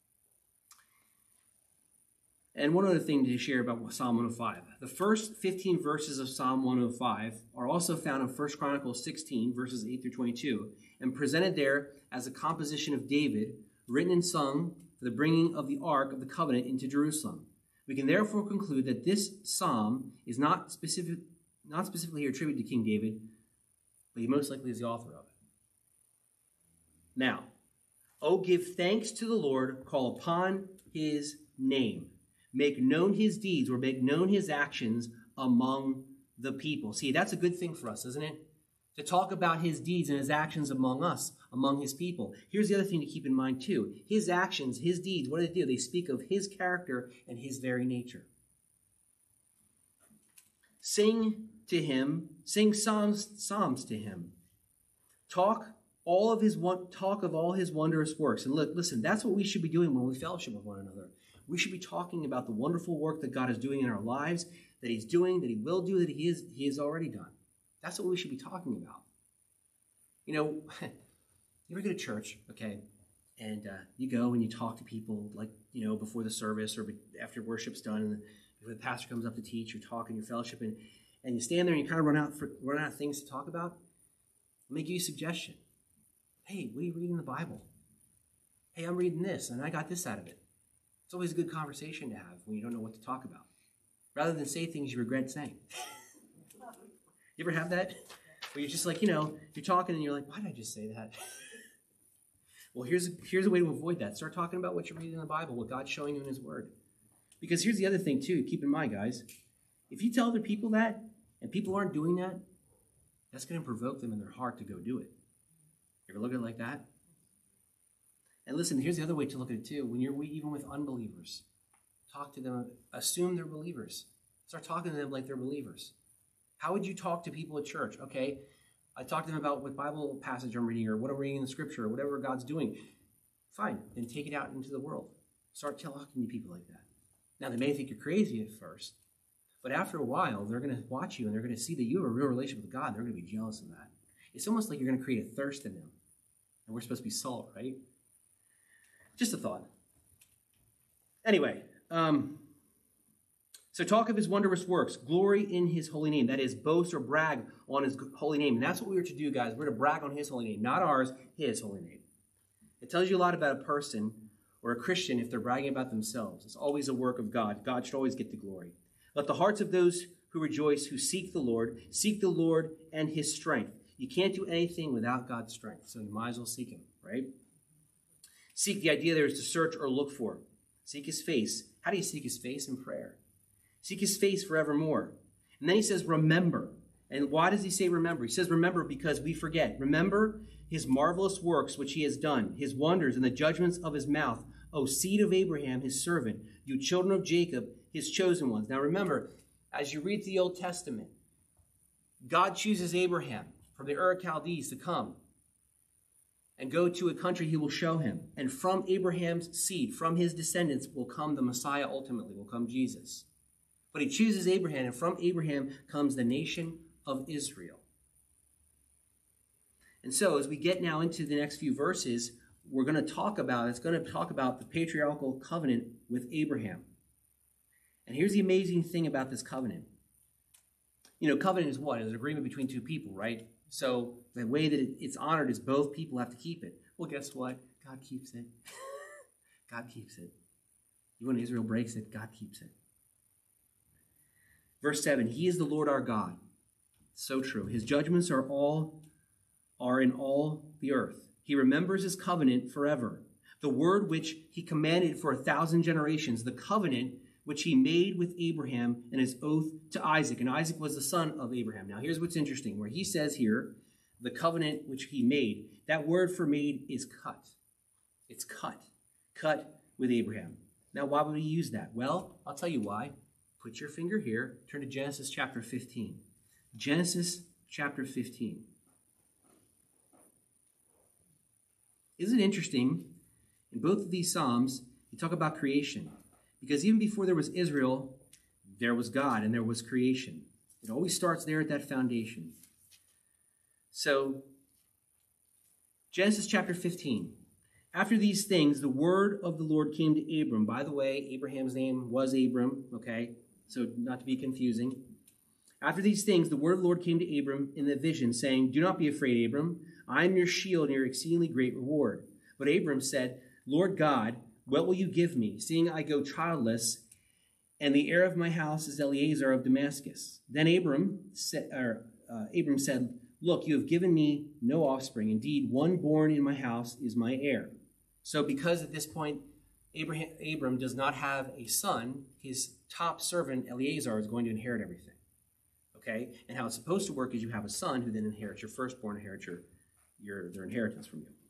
And one other thing to share about Psalm one oh five. The first fifteen verses of Psalm one oh five are also found in First Chronicles sixteen, verses eight through twenty-two, and presented there as a composition of David, written and sung for the bringing of the Ark of the Covenant into Jerusalem. We can therefore conclude that this psalm is not specific, not specifically attributed to King David, but he most likely is the author of it. Now, oh, give thanks to the Lord, call upon his name. Make known his deeds, or make known his actions among the people. See, that's a good thing for us, isn't it? To talk about his deeds and his actions among us, among his people. Here's the other thing to keep in mind, too. His actions, his deeds, what do they do? They speak of his character and his very nature. Sing to him, sing psalms, psalms to him. Talk all of his talk of all his wondrous works. And look, listen, that's what we should be doing when we fellowship with one another. We should be talking about the wonderful work that God is doing in our lives, that he's doing, that he will do, that he is he has already done. That's what we should be talking about. You know, you ever go to church, okay, and uh, you go and you talk to people, like, you know, before the service or after worship's done, and the, the pastor comes up to teach, you're talking, you're fellowship, and, and you stand there and you kind of run out for, run out of things to talk about. Let me give you a suggestion. Hey, what are you reading in the Bible? Hey, I'm reading this, and I got this out of it. It's always a good conversation to have when you don't know what to talk about, rather than say things you regret saying. You ever have that? Where you're just like, you know, you're talking and you're like, why did I just say that? Well, here's, here's a way to avoid that. Start talking about what you're reading in the Bible, what God's showing you in his word. Because here's the other thing, too. Keep in mind, guys. If you tell other people that, and people aren't doing that, that's going to provoke them in their heart to go do it. You ever look at it like that? And listen, here's the other way to look at it too. When you're even with unbelievers, talk to them, assume they're believers. Start talking to them like they're believers. How would you talk to people at church? Okay, I talk to them about what Bible passage I'm reading or what I'm reading in the scripture or whatever God's doing. Fine, then take it out into the world. Start talking to people like that. Now, they may think you're crazy at first, but after a while, they're going to watch you and they're going to see that you have a real relationship with God. They're going to be jealous of that. It's almost like you're going to create a thirst in them. And we're supposed to be salt, right? Just a thought. Anyway, um, so talk of his wondrous works, glory in his holy name. That is, boast or brag on his holy name. And that's what we are to do, guys. We're to brag on his holy name, not ours, his holy name. It tells you a lot about a person or a Christian if they're bragging about themselves. It's always a work of God. God should always get the glory. Let the hearts of those who rejoice, who seek the Lord, seek the Lord and his strength. You can't do anything without God's strength, so you might as well seek him, right? Seek, the idea there is to search or look for. Seek his face. How do you seek his face? In prayer. Seek his face forevermore. And then he says, remember. And why does he say remember? He says remember because we forget. Remember his marvelous works which he has done, his wonders and the judgments of his mouth. O seed of Abraham, his servant, you children of Jacob, his chosen ones. Now remember, as you read the Old Testament, God chooses Abraham from the Ur of Chaldees to come and go to a country he will show him. And from Abraham's seed, from his descendants, will come the Messiah ultimately, will come Jesus. But he chooses Abraham, and from Abraham comes the nation of Israel. And so as we get now into the next few verses, we're going to talk about, it's going to talk about the patriarchal covenant with Abraham. And here's the amazing thing about this covenant. You know, covenant is what? It's an agreement between two people, right? So the way that it's honored is both people have to keep it. Well, guess what? God keeps it. God keeps it. Even when Israel breaks it, God keeps it. Verse seven, he is the Lord our God. So true. His judgments are all are in all the earth. He remembers his covenant forever. The word which he commanded for a thousand generations, the covenant which he made with Abraham and his oath to Isaac. And Isaac was the son of Abraham. Now here's what's interesting. Where he says here, the covenant which he made, that word for made is cut. It's cut. Cut with Abraham. Now why would he use that? Well, I'll tell you why. Put your finger here. Turn to Genesis chapter fifteen. Genesis chapter fifteen. Isn't it interesting? In both of these Psalms, you talk about creation. Because even before there was Israel, there was God and there was creation. It always starts there at that foundation. So, Genesis chapter fifteen. After these things, the word of the Lord came to Abram. By the way, Abraham's name was Abram, okay? So not to be confusing. After these things, the word of the Lord came to Abram in the vision, saying, "Do not be afraid, Abram. I am your shield and your exceedingly great reward." But Abram said, "Lord God, what will you give me, seeing I go childless, and the heir of my house is Eliezer of Damascus?" Then Abram said, or, uh, Abram said, "Look, you have given me no offspring. Indeed, one born in my house is my heir." So because at this point, Abraham, Abram does not have a son, his top servant, Eliezer, is going to inherit everything. Okay? And how it's supposed to work is you have a son who then inherits your firstborn, inherits your, your, their inheritance from you.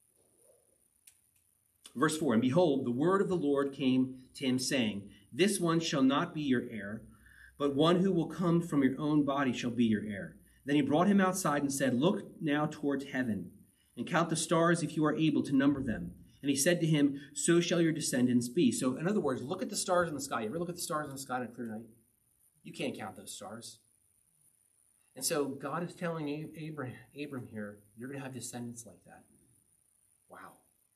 Verse four, "And behold, the word of the Lord came to him, saying, This one shall not be your heir, but one who will come from your own body shall be your heir. Then he brought him outside and said, Look now towards heaven, and count the stars if you are able to number them. And he said to him, So shall your descendants be." So in other words, look at the stars in the sky. You ever look at the stars in the sky on a clear night? You can't count those stars. And so God is telling Abram, Abram here, you're going to have descendants like that. Wow.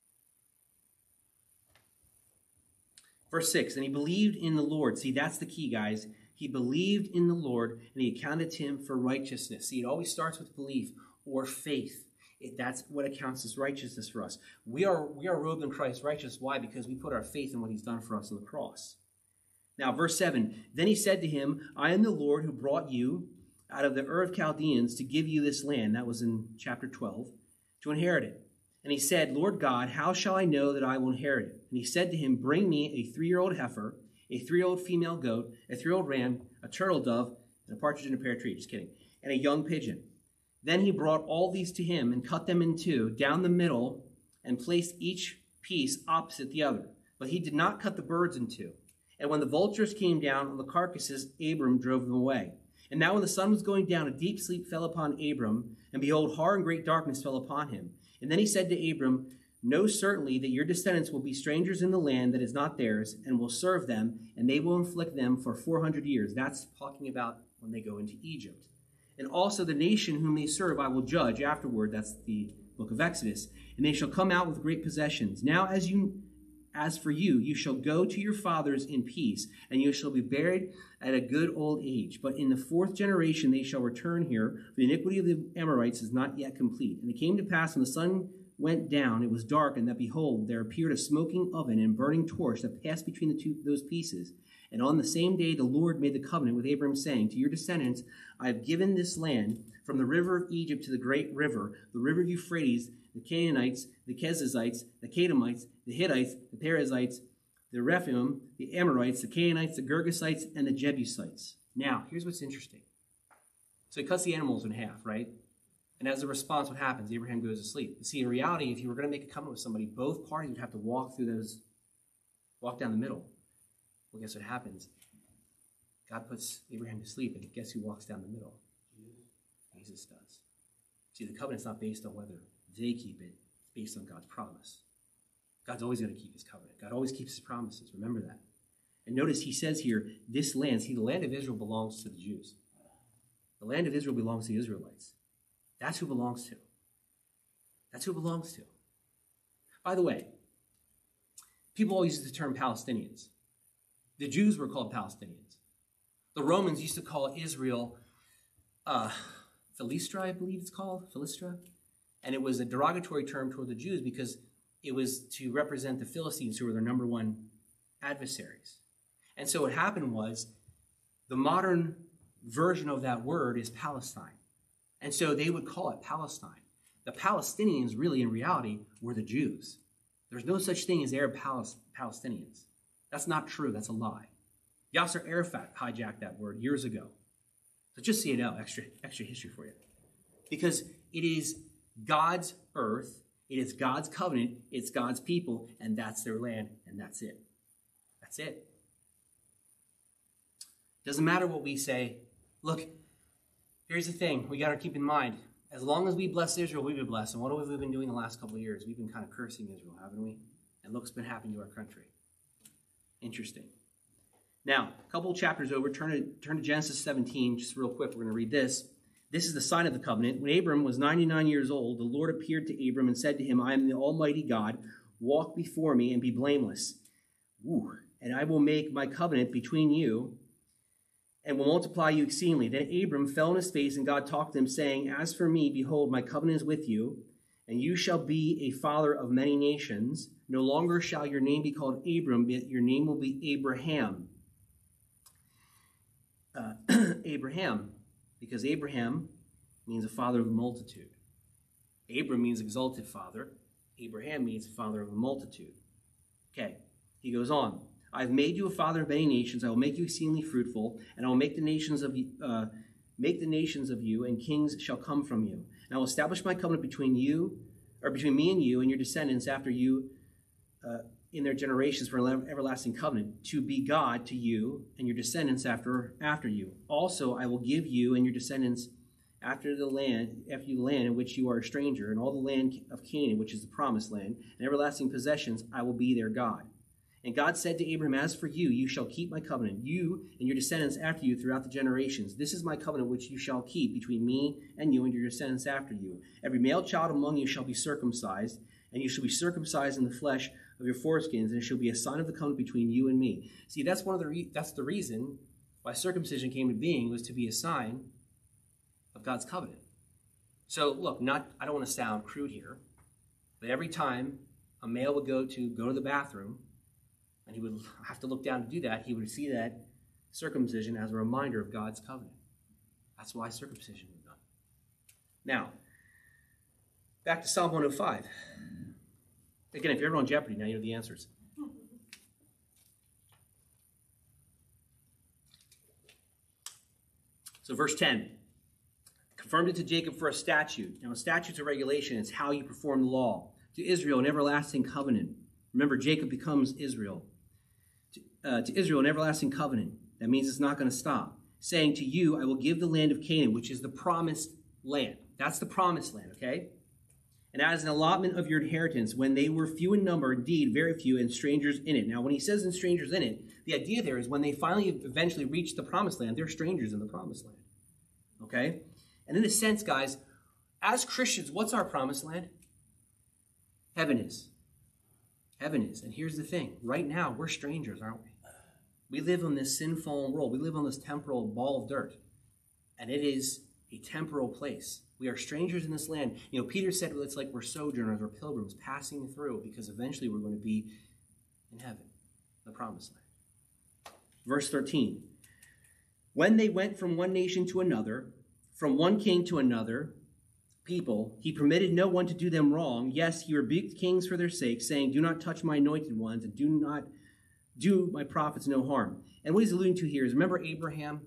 Verse six, "And he believed in the Lord." See, that's the key, guys. He believed in the Lord, and he accounted to him for righteousness. See, it always starts with belief or faith. It, that's what accounts as righteousness for us. We are, we are robed in Christ's righteousness. Why? Because we put our faith in what he's done for us on the cross. Now, verse seven, "Then he said to him, I am the Lord who brought you out of the Ur of Chaldeans to give you this land." That was in chapter twelve. "To inherit it. And he said, Lord God, how shall I know that I will inherit it? And he said to him, Bring me a three-year-old heifer, a three-year-old female goat, a three-year-old ram, a turtle dove, and a partridge in a pear tree." Just kidding. "And a young pigeon. Then he brought all these to him and cut them in two, down the middle, and placed each piece opposite the other. But he did not cut the birds in two. And when the vultures came down on the carcasses, Abram drove them away. And now when the sun was going down, a deep sleep fell upon Abram, and behold, horror and great darkness fell upon him. And then he said to Abram, Know certainly that your descendants will be strangers in the land that is not theirs, and will serve them, and they will afflict them for four hundred years. That's talking about when they go into Egypt. "And also the nation whom they serve I will judge afterward." That's the book of Exodus. "And they shall come out with great possessions. Now as you, as for you, you shall go to your fathers in peace, and you shall be buried at a good old age. But in the fourth generation they shall return here, for the iniquity of the Amorites is not yet complete. And it came to pass when the sun went down, it was dark, and that behold, there appeared a smoking oven and burning torch that passed between the two those pieces. And on the same day the Lord made the covenant with Abram, saying, To your descendants I have given this land, from the river of Egypt to the great river, the river of Euphrates, the Canaanites, the Kenizzites, the Kadmonites, the Hittites, the Perizzites, the Rephaim, the Amorites, the Canaanites, the Girgasites, and the Jebusites." Now, here's what's interesting. So he cuts the animals in half, right? And as a response, what happens? Abraham goes to sleep. See, in reality, if you were going to make a covenant with somebody, both parties would have to walk through those, walk down the middle. Well, guess what happens? God puts Abraham to sleep, and guess who walks down the middle? Jesus does. See, the covenant's not based on whether they keep it. It's based on God's promise. God's always going to keep his covenant. God always keeps his promises. Remember that. And notice he says here, this land, see, the land of Israel belongs to the Jews. The land of Israel belongs to the Israelites. That's who it belongs to. That's who it belongs to. By the way, people always use the term Palestinians. The Jews were called Palestinians. The Romans used to call Israel uh, Philistra, I believe it's called, Philistra. And it was a derogatory term toward the Jews because it was to represent the Philistines, who were their number one adversaries. And so what happened was the modern version of that word is Palestine. And so they would call it Palestine. The Palestinians really, in reality, were the Jews. There's no such thing as Arab Palestinians. That's not true. That's a lie. Yasser Arafat hijacked that word years ago. So just so you know, extra, extra history for you. Because it is God's earth, it is God's covenant, it's God's people, and that's their land, and that's it. That's it. Doesn't matter what we say. Look, here's the thing we got to keep in mind. As long as we bless Israel, we've been blessed. And what have we been doing the last couple of years? We've been kind of cursing Israel, haven't we? And look what's been happening to our country. Interesting. Now, a couple of chapters over, turn to, turn to Genesis seventeen, just real quick. We're going to read this. This is the sign of the covenant. When Abram was ninety-nine years old, the Lord appeared to Abram and said to him, I am the Almighty God. Walk before me and be blameless. Ooh. And I will make my covenant between you and will multiply you exceedingly. Then Abram fell on his face, and God talked to him, saying, As for me, behold, my covenant is with you, and you shall be a father of many nations. No longer shall your name be called Abram, but your name will be Abraham. Uh, Abraham, because Abraham means a father of a multitude. Abram means exalted father. Abraham means father of a multitude. Okay, he goes on. I've made you a father of many nations. I will make you exceedingly fruitful, and I will make the nations of you, uh, make the nations of you, and kings shall come from you. And I will establish my covenant between you, or between me and you, and your descendants after you, uh, in their generations for an everlasting covenant, to be God to you and your descendants after after you. Also, I will give you and your descendants after the land, after you the land in which you are a stranger, and all the land of Canaan, which is the promised land, and everlasting possessions. I will be their God. And God said to Abraham, As for you, you shall keep my covenant, you and your descendants after you throughout the generations. This is my covenant which you shall keep between me and you and your descendants after you. Every male child among you shall be circumcised, and you shall be circumcised in the flesh of your foreskins, and it shall be a sign of the covenant between you and me. See, that's one of the re- that's the reason why circumcision came to being, was to be a sign of God's covenant. So, look, not I don't want to sound crude here, but every time a male would go to go to the bathroom, and he would have to look down to do that, he would see that circumcision as a reminder of God's covenant. That's why circumcision was done. Now, back to Psalm one oh five. Again, if you're ever on Jeopardy, now you know the answers. So verse ten. Confirmed it to Jacob for a statute. Now, a statute's a regulation. It's how you perform the law. To Israel, an everlasting covenant. Remember, Jacob becomes Israel. To, uh, to Israel, an everlasting covenant. That means it's not going to stop. Saying, to you, I will give the land of Canaan, which is the promised land. That's the promised land, okay? And as an allotment of your inheritance, when they were few in number, indeed, very few, and strangers in it. Now, when he says and strangers in it, the idea there is when they finally eventually reach the promised land, they're strangers in the promised land. Okay? And in a sense, guys, as Christians, what's our promised land? Heaven is. Heaven is. And here's the thing. Right now, we're strangers, aren't we? We live in this sin-fallen world. We live on this temporal ball of dirt. And it is a temporal place. We are strangers in this land. You know, Peter said, well, it's like we're sojourners or pilgrims passing through, because eventually we're going to be in heaven, the promised land. Verse thirteen. When they went from one nation to another, from one king to another people, he permitted no one to do them wrong. Yes, he rebuked kings for their sake, saying, do not touch my anointed ones, and do not do my prophets no harm. And what he's alluding to here is, remember Abraham?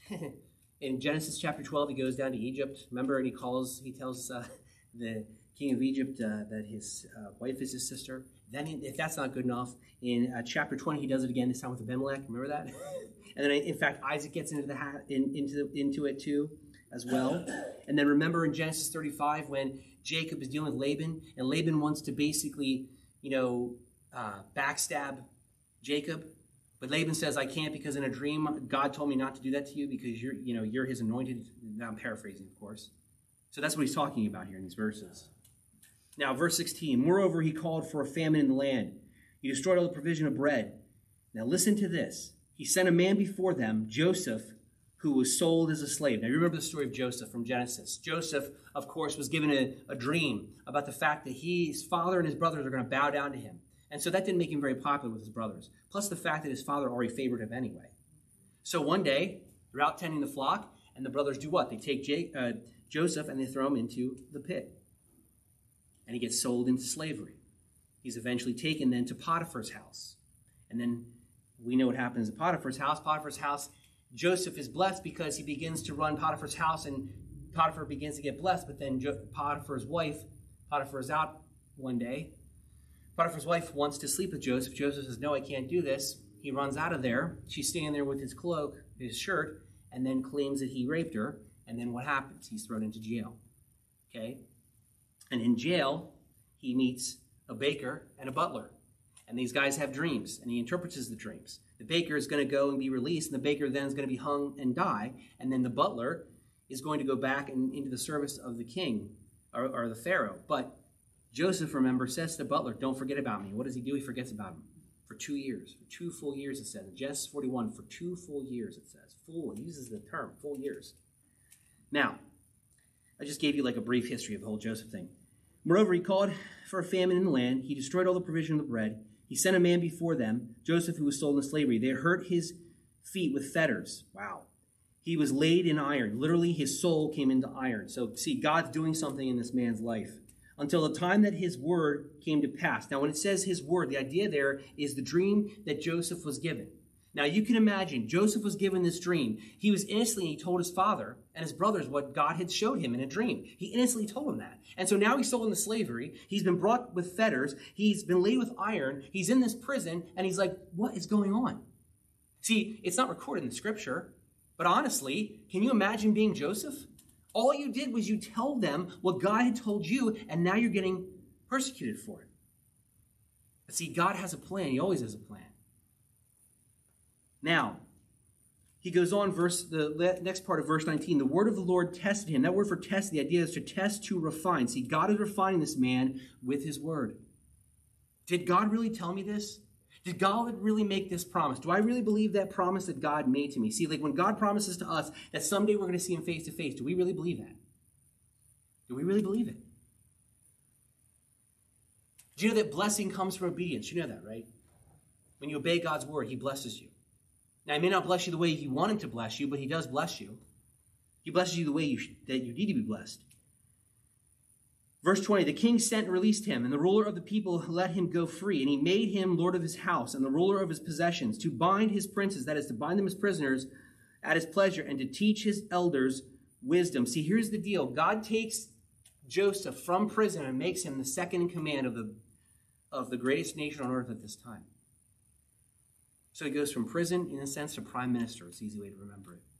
In Genesis chapter twelve, he goes down to Egypt. Remember, and he calls, he tells uh, the king of Egypt uh, that his uh, wife is his sister. Then, he, if that's not good enough, in uh, chapter twenty, he does it again, this time with Abimelech. Remember that? And then, in fact, Isaac gets into the ha- in, into into it too, as well. And then remember in Genesis thirty-five, when Jacob is dealing with Laban, and Laban wants to basically, you know, uh, backstab Jacob. But Laban says, I can't, because in a dream, God told me not to do that to you because you're, you know, you're his anointed. Now I'm paraphrasing, of course. So that's what he's talking about here in these verses. Now, verse sixteen, moreover, he called for a famine in the land. He destroyed all the provision of bread. Now listen to this. He sent a man before them, Joseph, who was sold as a slave. Now you remember the story of Joseph from Genesis. Joseph, of course, was given a, a dream about the fact that he, his father and his brothers are going to bow down to him. And so that didn't make him very popular with his brothers. Plus the fact that his father already favored him anyway. So one day, they're out tending the flock, and the brothers do what? They take Jake, uh, Joseph and they throw him into the pit. And he gets sold into slavery. He's eventually taken then to Potiphar's house. And then we know what happens at Potiphar's house. Potiphar's house, Joseph is blessed because he begins to run Potiphar's house, and Potiphar begins to get blessed. But then jo- Potiphar's wife, Potiphar is out one day. Potiphar's wife wants to sleep with Joseph. Joseph says, no, I can't do this. He runs out of there. She's standing there with his cloak, his shirt, and then claims that he raped her. And then what happens? He's thrown into jail. Okay? And in jail, he meets a baker and a butler. And these guys have dreams, and he interprets the dreams. The baker is going to go and be released, and the baker then is going to be hung and die, and then the butler is going to go back and into the service of the king or, or the Pharaoh. But Joseph, remember, says to the butler, don't forget about me. What does he do? He forgets about him for two years. For two full years, it says. In Genesis forty-one, for two full years, it says. Full, it uses the term, full years. Now, I just gave you like a brief history of the whole Joseph thing. Moreover, he called for a famine in the land. He destroyed all the provision of the bread. He sent a man before them, Joseph, who was sold into slavery. They hurt his feet with fetters. Wow. He was laid in iron. Literally, his soul came into iron. So, see, God's doing something in this man's life until the time that his word came to pass. Now, when it says his word, the idea there is the dream that Joseph was given. Now, you can imagine, Joseph was given this dream. He was innocently, he told his father and his brothers what God had showed him in a dream. He innocently told them that. And so now he's sold into slavery. He's been brought with fetters. He's been laid with iron. He's in this prison, and he's like, what is going on? See, it's not recorded in the scripture, but honestly, can you imagine being Joseph? All you did was you tell them what God had told you, and now you're getting persecuted for it. But see, God has a plan. He always has a plan. Now, he goes on, verse the next part of verse nineteen. The word of the Lord tested him. That word for test, the idea is to test, to refine. See, God is refining this man with his word. Did God really tell me this? Did God really make this promise? Do I really believe that promise that God made to me? See, like when God promises to us that someday we're going to see him face to face, do we really believe that? Do we really believe it? Do you know that blessing comes from obedience? You know that, right? When you obey God's word, he blesses you. Now, he may not bless you the way you want him to bless you, but he does bless you. He blesses you the way you should, that you need to be blessed. Verse twenty, the king sent and released him, and the ruler of the people let him go free, and he made him lord of his house and the ruler of his possessions, to bind his princes, that is, to bind them as prisoners at his pleasure, and to teach his elders wisdom. See, here's the deal. God takes Joseph from prison and makes him the second in command of the, of the greatest nation on earth at this time. So he goes from prison, in a sense, to prime minister. It's an easy way to remember it.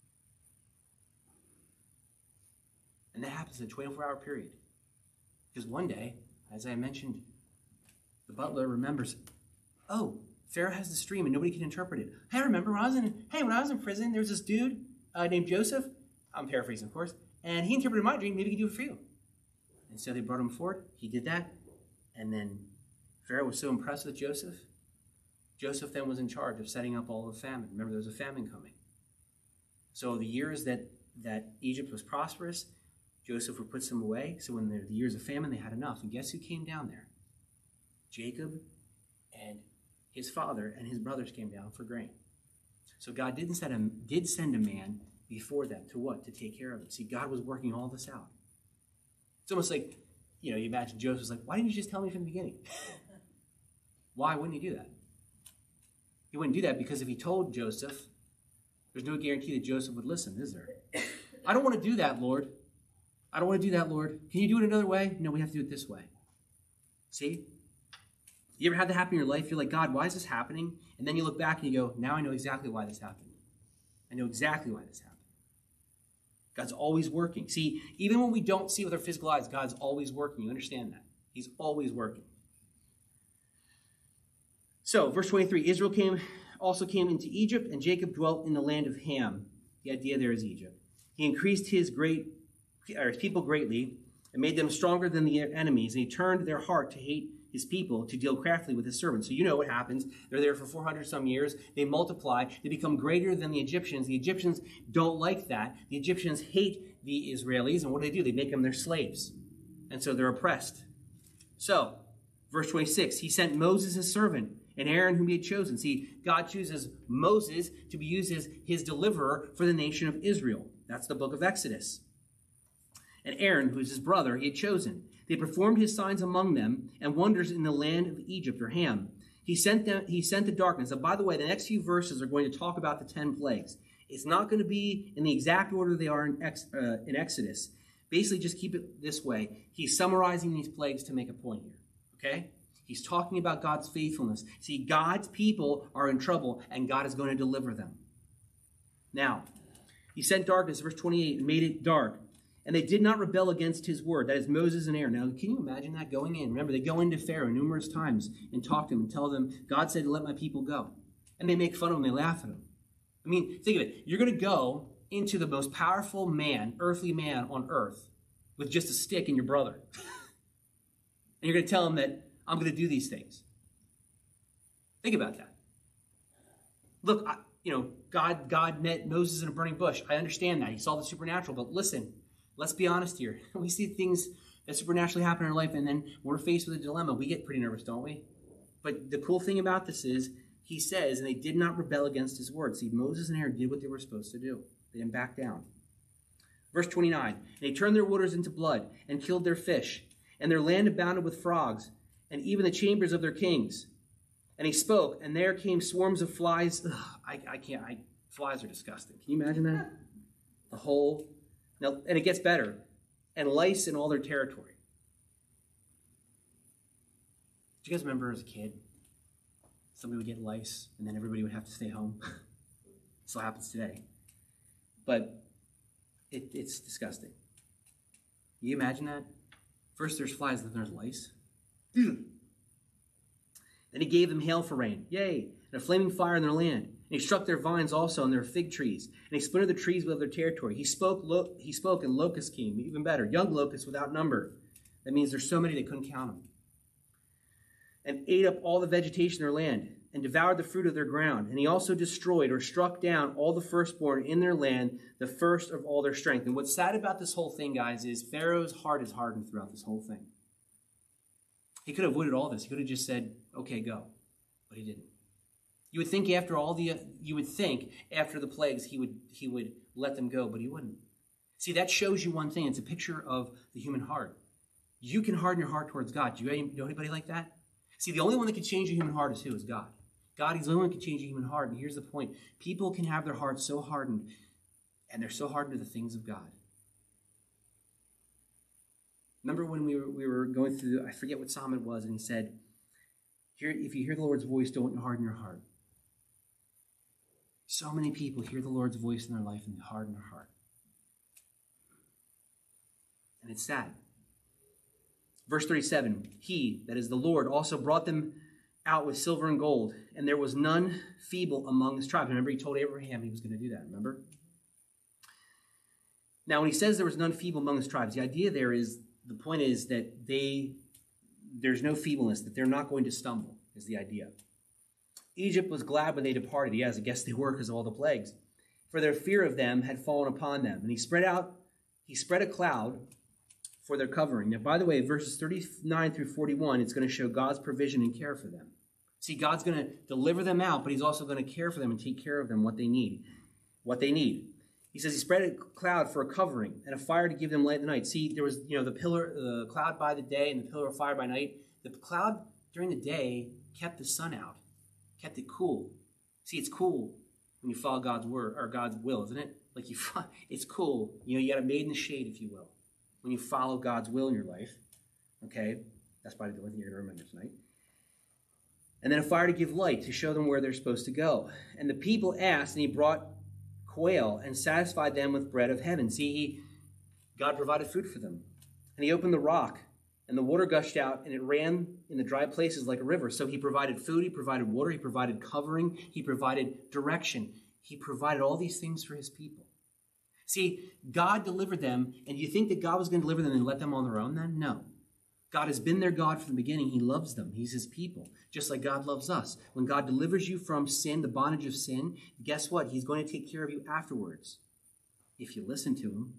And that happens in a twenty-four hour period. Because one day, as I mentioned, the butler remembers, oh, Pharaoh has this dream and nobody can interpret it. Hey, I remember when I was in, hey, when I was in prison, there was this dude uh, named Joseph. I'm paraphrasing, of course. And he interpreted my dream. Maybe he can do it for you. And so they brought him forward. He did that. And then Pharaoh was so impressed with Joseph. Joseph then was in charge of setting up all the famine. Remember, there was a famine coming. So the years that, that Egypt was prosperous, Joseph would put some away. So when the years of famine, they had enough. And guess who came down there? Jacob and his father and his brothers came down for grain. So God didn't send a, did send a man before that to what? To take care of it. See, God was working all this out. It's almost like, you know, you imagine Joseph was like, why didn't you just tell me from the beginning? Why wouldn't he do that? He wouldn't do that because if he told Joseph, there's no guarantee that Joseph would listen, is there? I don't want to do that, Lord. I don't want to do that, Lord. Can you do it another way? No, we have to do it this way. See? You ever had that happen in your life? You're like, God, why is this happening? And then you look back and you go, now I know exactly why this happened. I know exactly why this happened. God's always working. See, even when we don't see with our physical eyes, God's always working. You understand that? He's always working. So, verse twenty-three, Israel came also came into Egypt, and Jacob dwelt in the land of Ham. The idea there is Egypt. He increased his great or his people greatly and made them stronger than the enemies, and he turned their heart to hate his people, to deal craftily with his servants. So you know what happens. They're there for four hundred some years. They multiply. They become greater than the Egyptians. The Egyptians don't like that. The Egyptians hate the Israelis, and what do they do? They make them their slaves. And so they're oppressed. So, verse twenty-six, he sent Moses his servant, and Aaron whom he had chosen. See, God chooses Moses to be used as his deliverer for the nation of Israel. That's the book of Exodus. And Aaron, who is his brother, he had chosen. They performed his signs among them and wonders in the land of Egypt, or Ham. He sent them. He sent the darkness. And by the way, the next few verses are going to talk about the ten plagues. It's not going to be in the exact order they are in, Ex, uh, in Exodus. Basically, just keep it this way. He's summarizing these plagues to make a point here. Okay? He's talking about God's faithfulness. See, God's people are in trouble, and God is going to deliver them. Now, he sent darkness, verse twenty-eight, and made it dark. And they did not rebel against his word. That is Moses and Aaron. Now, can you imagine that going in? Remember, they go into Pharaoh numerous times and talk to him and tell them, God said, let my people go. And they make fun of him, they laugh at him. I mean, think of it. You're going to go into the most powerful man, earthly man on earth, with just a stick and your brother. And you're going to tell him that I'm going to do these things. Think about that. Look, I, you know, God, God met Moses in a burning bush. I understand that. He saw the supernatural. But listen, let's be honest here. We see things that supernaturally happen in our life, and then when we're faced with a dilemma, we get pretty nervous, don't we? But the cool thing about this is, he says, and they did not rebel against his word. See, Moses and Aaron did what they were supposed to do. They didn't back down. Verse twenty-nine, and they turned their waters into blood and killed their fish, and their land abounded with frogs, and even the chambers of their kings. And he spoke, and there came swarms of flies. Ugh, I, I can't, I, flies are disgusting. Can you imagine that? The whole, now, and it gets better, and lice in all their territory. Do you guys remember as a kid, somebody would get lice, and then everybody would have to stay home? Still happens today. But it, it's disgusting. Can you imagine that? First there's flies, then there's lice. Then he gave them hail for rain, yea, and a flaming fire in their land. And he struck their vines also and their fig trees. And he splintered the trees of their territory. He spoke, lo- he spoke and locusts came, even better, young locusts without number. That means there's so many they couldn't count them. And ate up all the vegetation of their land, and devoured the fruit of their ground. And he also destroyed or struck down all the firstborn in their land, the first of all their strength. And what's sad about this whole thing, guys, is Pharaoh's heart is hardened throughout this whole thing. He could have avoided all this. He could have just said, okay, go. But he didn't. You would think after all the, you would think after the plagues, he would, he would let them go, but he wouldn't. See, that shows you one thing. It's a picture of the human heart. You can harden your heart towards God. Do you know anybody like that? See, the only one that can change a human heart is who? Is God. God is the only one who can change a human heart. And here's the point. People can have their hearts so hardened, and they're so hardened to the things of God. Remember when we were, we were going through, I forget what psalm it was, and he said, "Hear, if you hear the Lord's voice, don't harden your heart." So many people hear the Lord's voice in their life and they harden their heart. And it's sad. Verse thirty-seven, he, that is the Lord, also brought them out with silver and gold, and there was none feeble among his tribes. Remember, he told Abraham he was going to do that, remember? Now, when he says there was none feeble among his tribes, the idea there is, the point is that they, there's no feebleness, that they're not going to stumble, is the idea. Egypt was glad when they departed. Yes, I guess they were because of all the plagues. For their fear of them had fallen upon them. And he spread out, he spread a cloud for their covering. Now, by the way, verses thirty-nine through forty-one, it's going to show God's provision and care for them. See, God's going to deliver them out, but he's also going to care for them and take care of them, what they need. What they need. He says he spread a cloud for a covering and a fire to give them light at the night. See, there was, you know, the pillar, the cloud by the day and the pillar of fire by night. The cloud during the day kept the sun out, kept it cool. See, it's cool when you follow God's word or God's will, isn't it? Like you, it's cool. You know, you got a maid in the shade, if you will, when you follow God's will in your life. Okay, that's probably the only thing you're going to remember tonight. And then a fire to give light to show them where they're supposed to go. And the people asked, and he brought quail and satisfied them with bread of heaven. See, he, God provided food for them. And he opened the rock, and the water gushed out, and it ran in the dry places like a river. So he provided food, he provided water, he provided covering, he provided direction. He provided all these things for his people. See, God delivered them, and you think that God was going to deliver them and let them on their own then? No. God has been their God from the beginning. He loves them. He's his people, just like God loves us. When God delivers you from sin, the bondage of sin, guess what? He's going to take care of you afterwards, if you listen to him.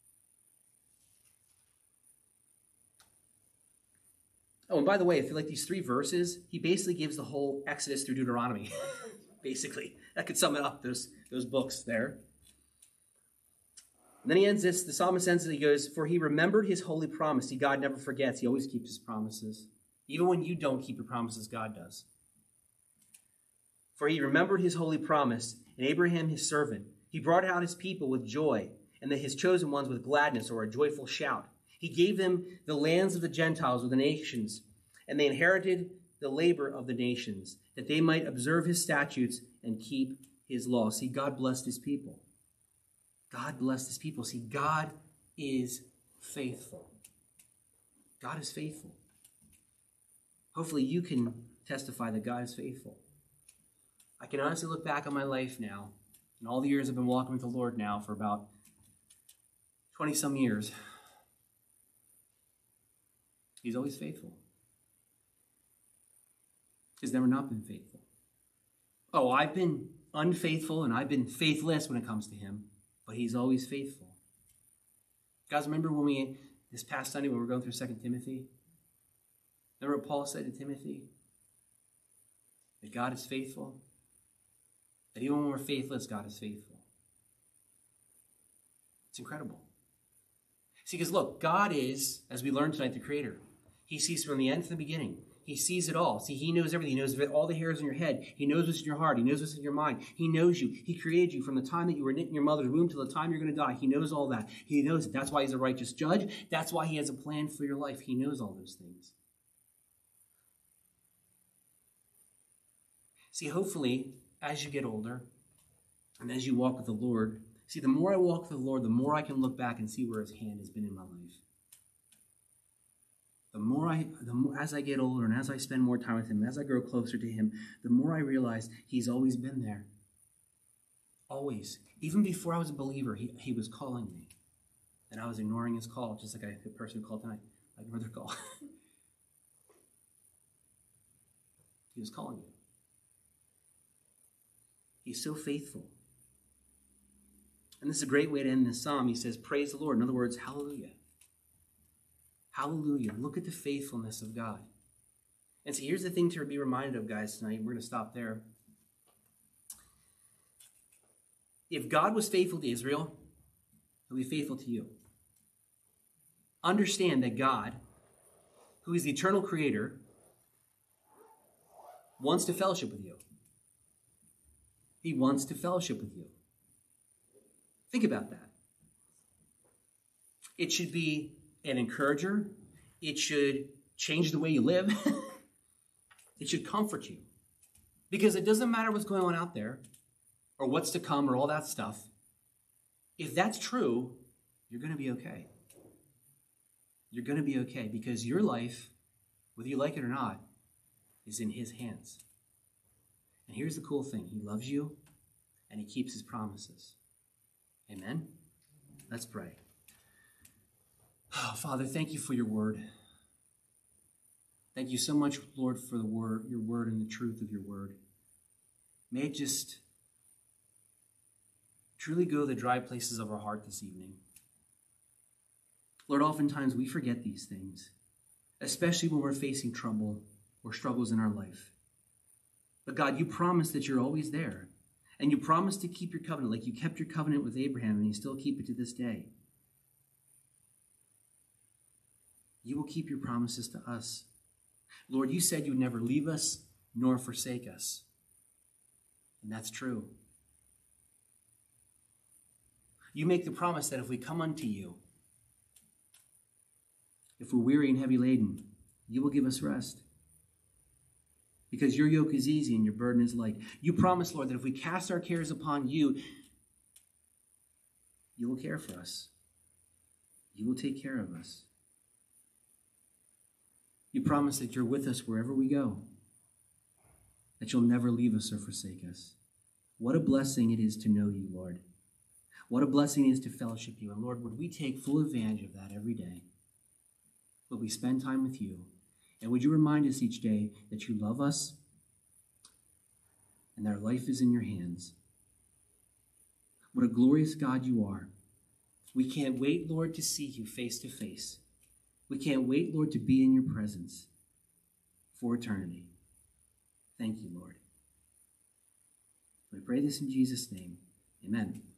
Oh, and by the way, if you like these three verses, he basically gives the whole Exodus through Deuteronomy. Basically, that could sum it up, those, those books there. And then he ends this, the psalmist ends it, he goes, for he remembered his holy promise. See, God never forgets. He always keeps his promises. Even when you don't keep your promises, God does. For he remembered his holy promise, and Abraham his servant. He brought out his people with joy, and his chosen ones with gladness, or a joyful shout. He gave them the lands of the Gentiles or the nations, and they inherited the labor of the nations, that they might observe his statutes and keep his law. See, God blessed his people. God blessed his people. See, God is faithful. God is faithful. Hopefully you can testify that God is faithful. I can honestly look back on my life now, and all the years I've been walking with the Lord now for about twenty-some years. He's always faithful. He's never not been faithful. Oh, I've been unfaithful and I've been faithless when it comes to him, but he's always faithful. Guys, remember when we, this past Sunday when we were going through Second Timothy? Remember what Paul said to Timothy? That God is faithful. That even when we're faithless, God is faithful. It's incredible. See, because look, God is, as we learned tonight, the creator. He sees from the end to the beginning. He sees it all. See, he knows everything. He knows all the hairs on your head. He knows what's in your heart. He knows what's in your mind. He knows you. He created you from the time that you were knit in your mother's womb till the time you're going to die. He knows all that. He knows it. That's why he's a righteous judge. That's why he has a plan for your life. He knows all those things. See, hopefully, as you get older and as you walk with the Lord, see, the more I walk with the Lord, the more I can look back and see where his hand has been in my life. The more I, the more, as I get older and as I spend more time with him, as I grow closer to him, the more I realize he's always been there. Always. Even before I was a believer, he, he was calling me. And I was ignoring his call, just like I, the person who called tonight. I ignored their call. He was calling you. He's so faithful. And this is a great way to end this psalm. He says, praise the Lord. In other words, hallelujah. Hallelujah. Look at the faithfulness of God. And so here's the thing to be reminded of, guys, tonight. We're going to stop there. If God was faithful to Israel, he'll be faithful to you. Understand that God, who is the eternal creator, wants to fellowship with you. He wants to fellowship with you. Think about that. It should be an encourager. It should change the way you live. It should comfort you. Because it doesn't matter what's going on out there or what's to come or all that stuff. If that's true, you're going to be okay. You're going to be okay because your life, whether you like it or not, is in his hands. And here's the cool thing. He loves you and he keeps his promises. Amen? Let's pray. Oh, Father, thank you for your word. Thank you so much, Lord, for the word, your word and the truth of your word. May it just truly go to the dry places of our heart this evening. Lord, oftentimes we forget these things, especially when we're facing trouble or struggles in our life. But God, you promise that you're always there. And you promise to keep your covenant like you kept your covenant with Abraham, and you still keep it to this day. You will keep your promises to us. Lord, you said you would never leave us nor forsake us. And that's true. You make the promise that if we come unto you, if we're weary and heavy laden, you will give us rest. Because your yoke is easy and your burden is light. You promise, Lord, that if we cast our cares upon you, you will care for us. You will take care of us. You promise that you're with us wherever we go, that you'll never leave us or forsake us. What a blessing it is to know you, Lord. What a blessing it is to fellowship you. And Lord, would we take full advantage of that every day? Would we spend time with you? And would you remind us each day that you love us and that our life is in your hands? What a glorious God you are. We can't wait, Lord, to see you face to face. We can't wait, Lord, to be in your presence for eternity. Thank you, Lord. We pray this in Jesus' name. Amen.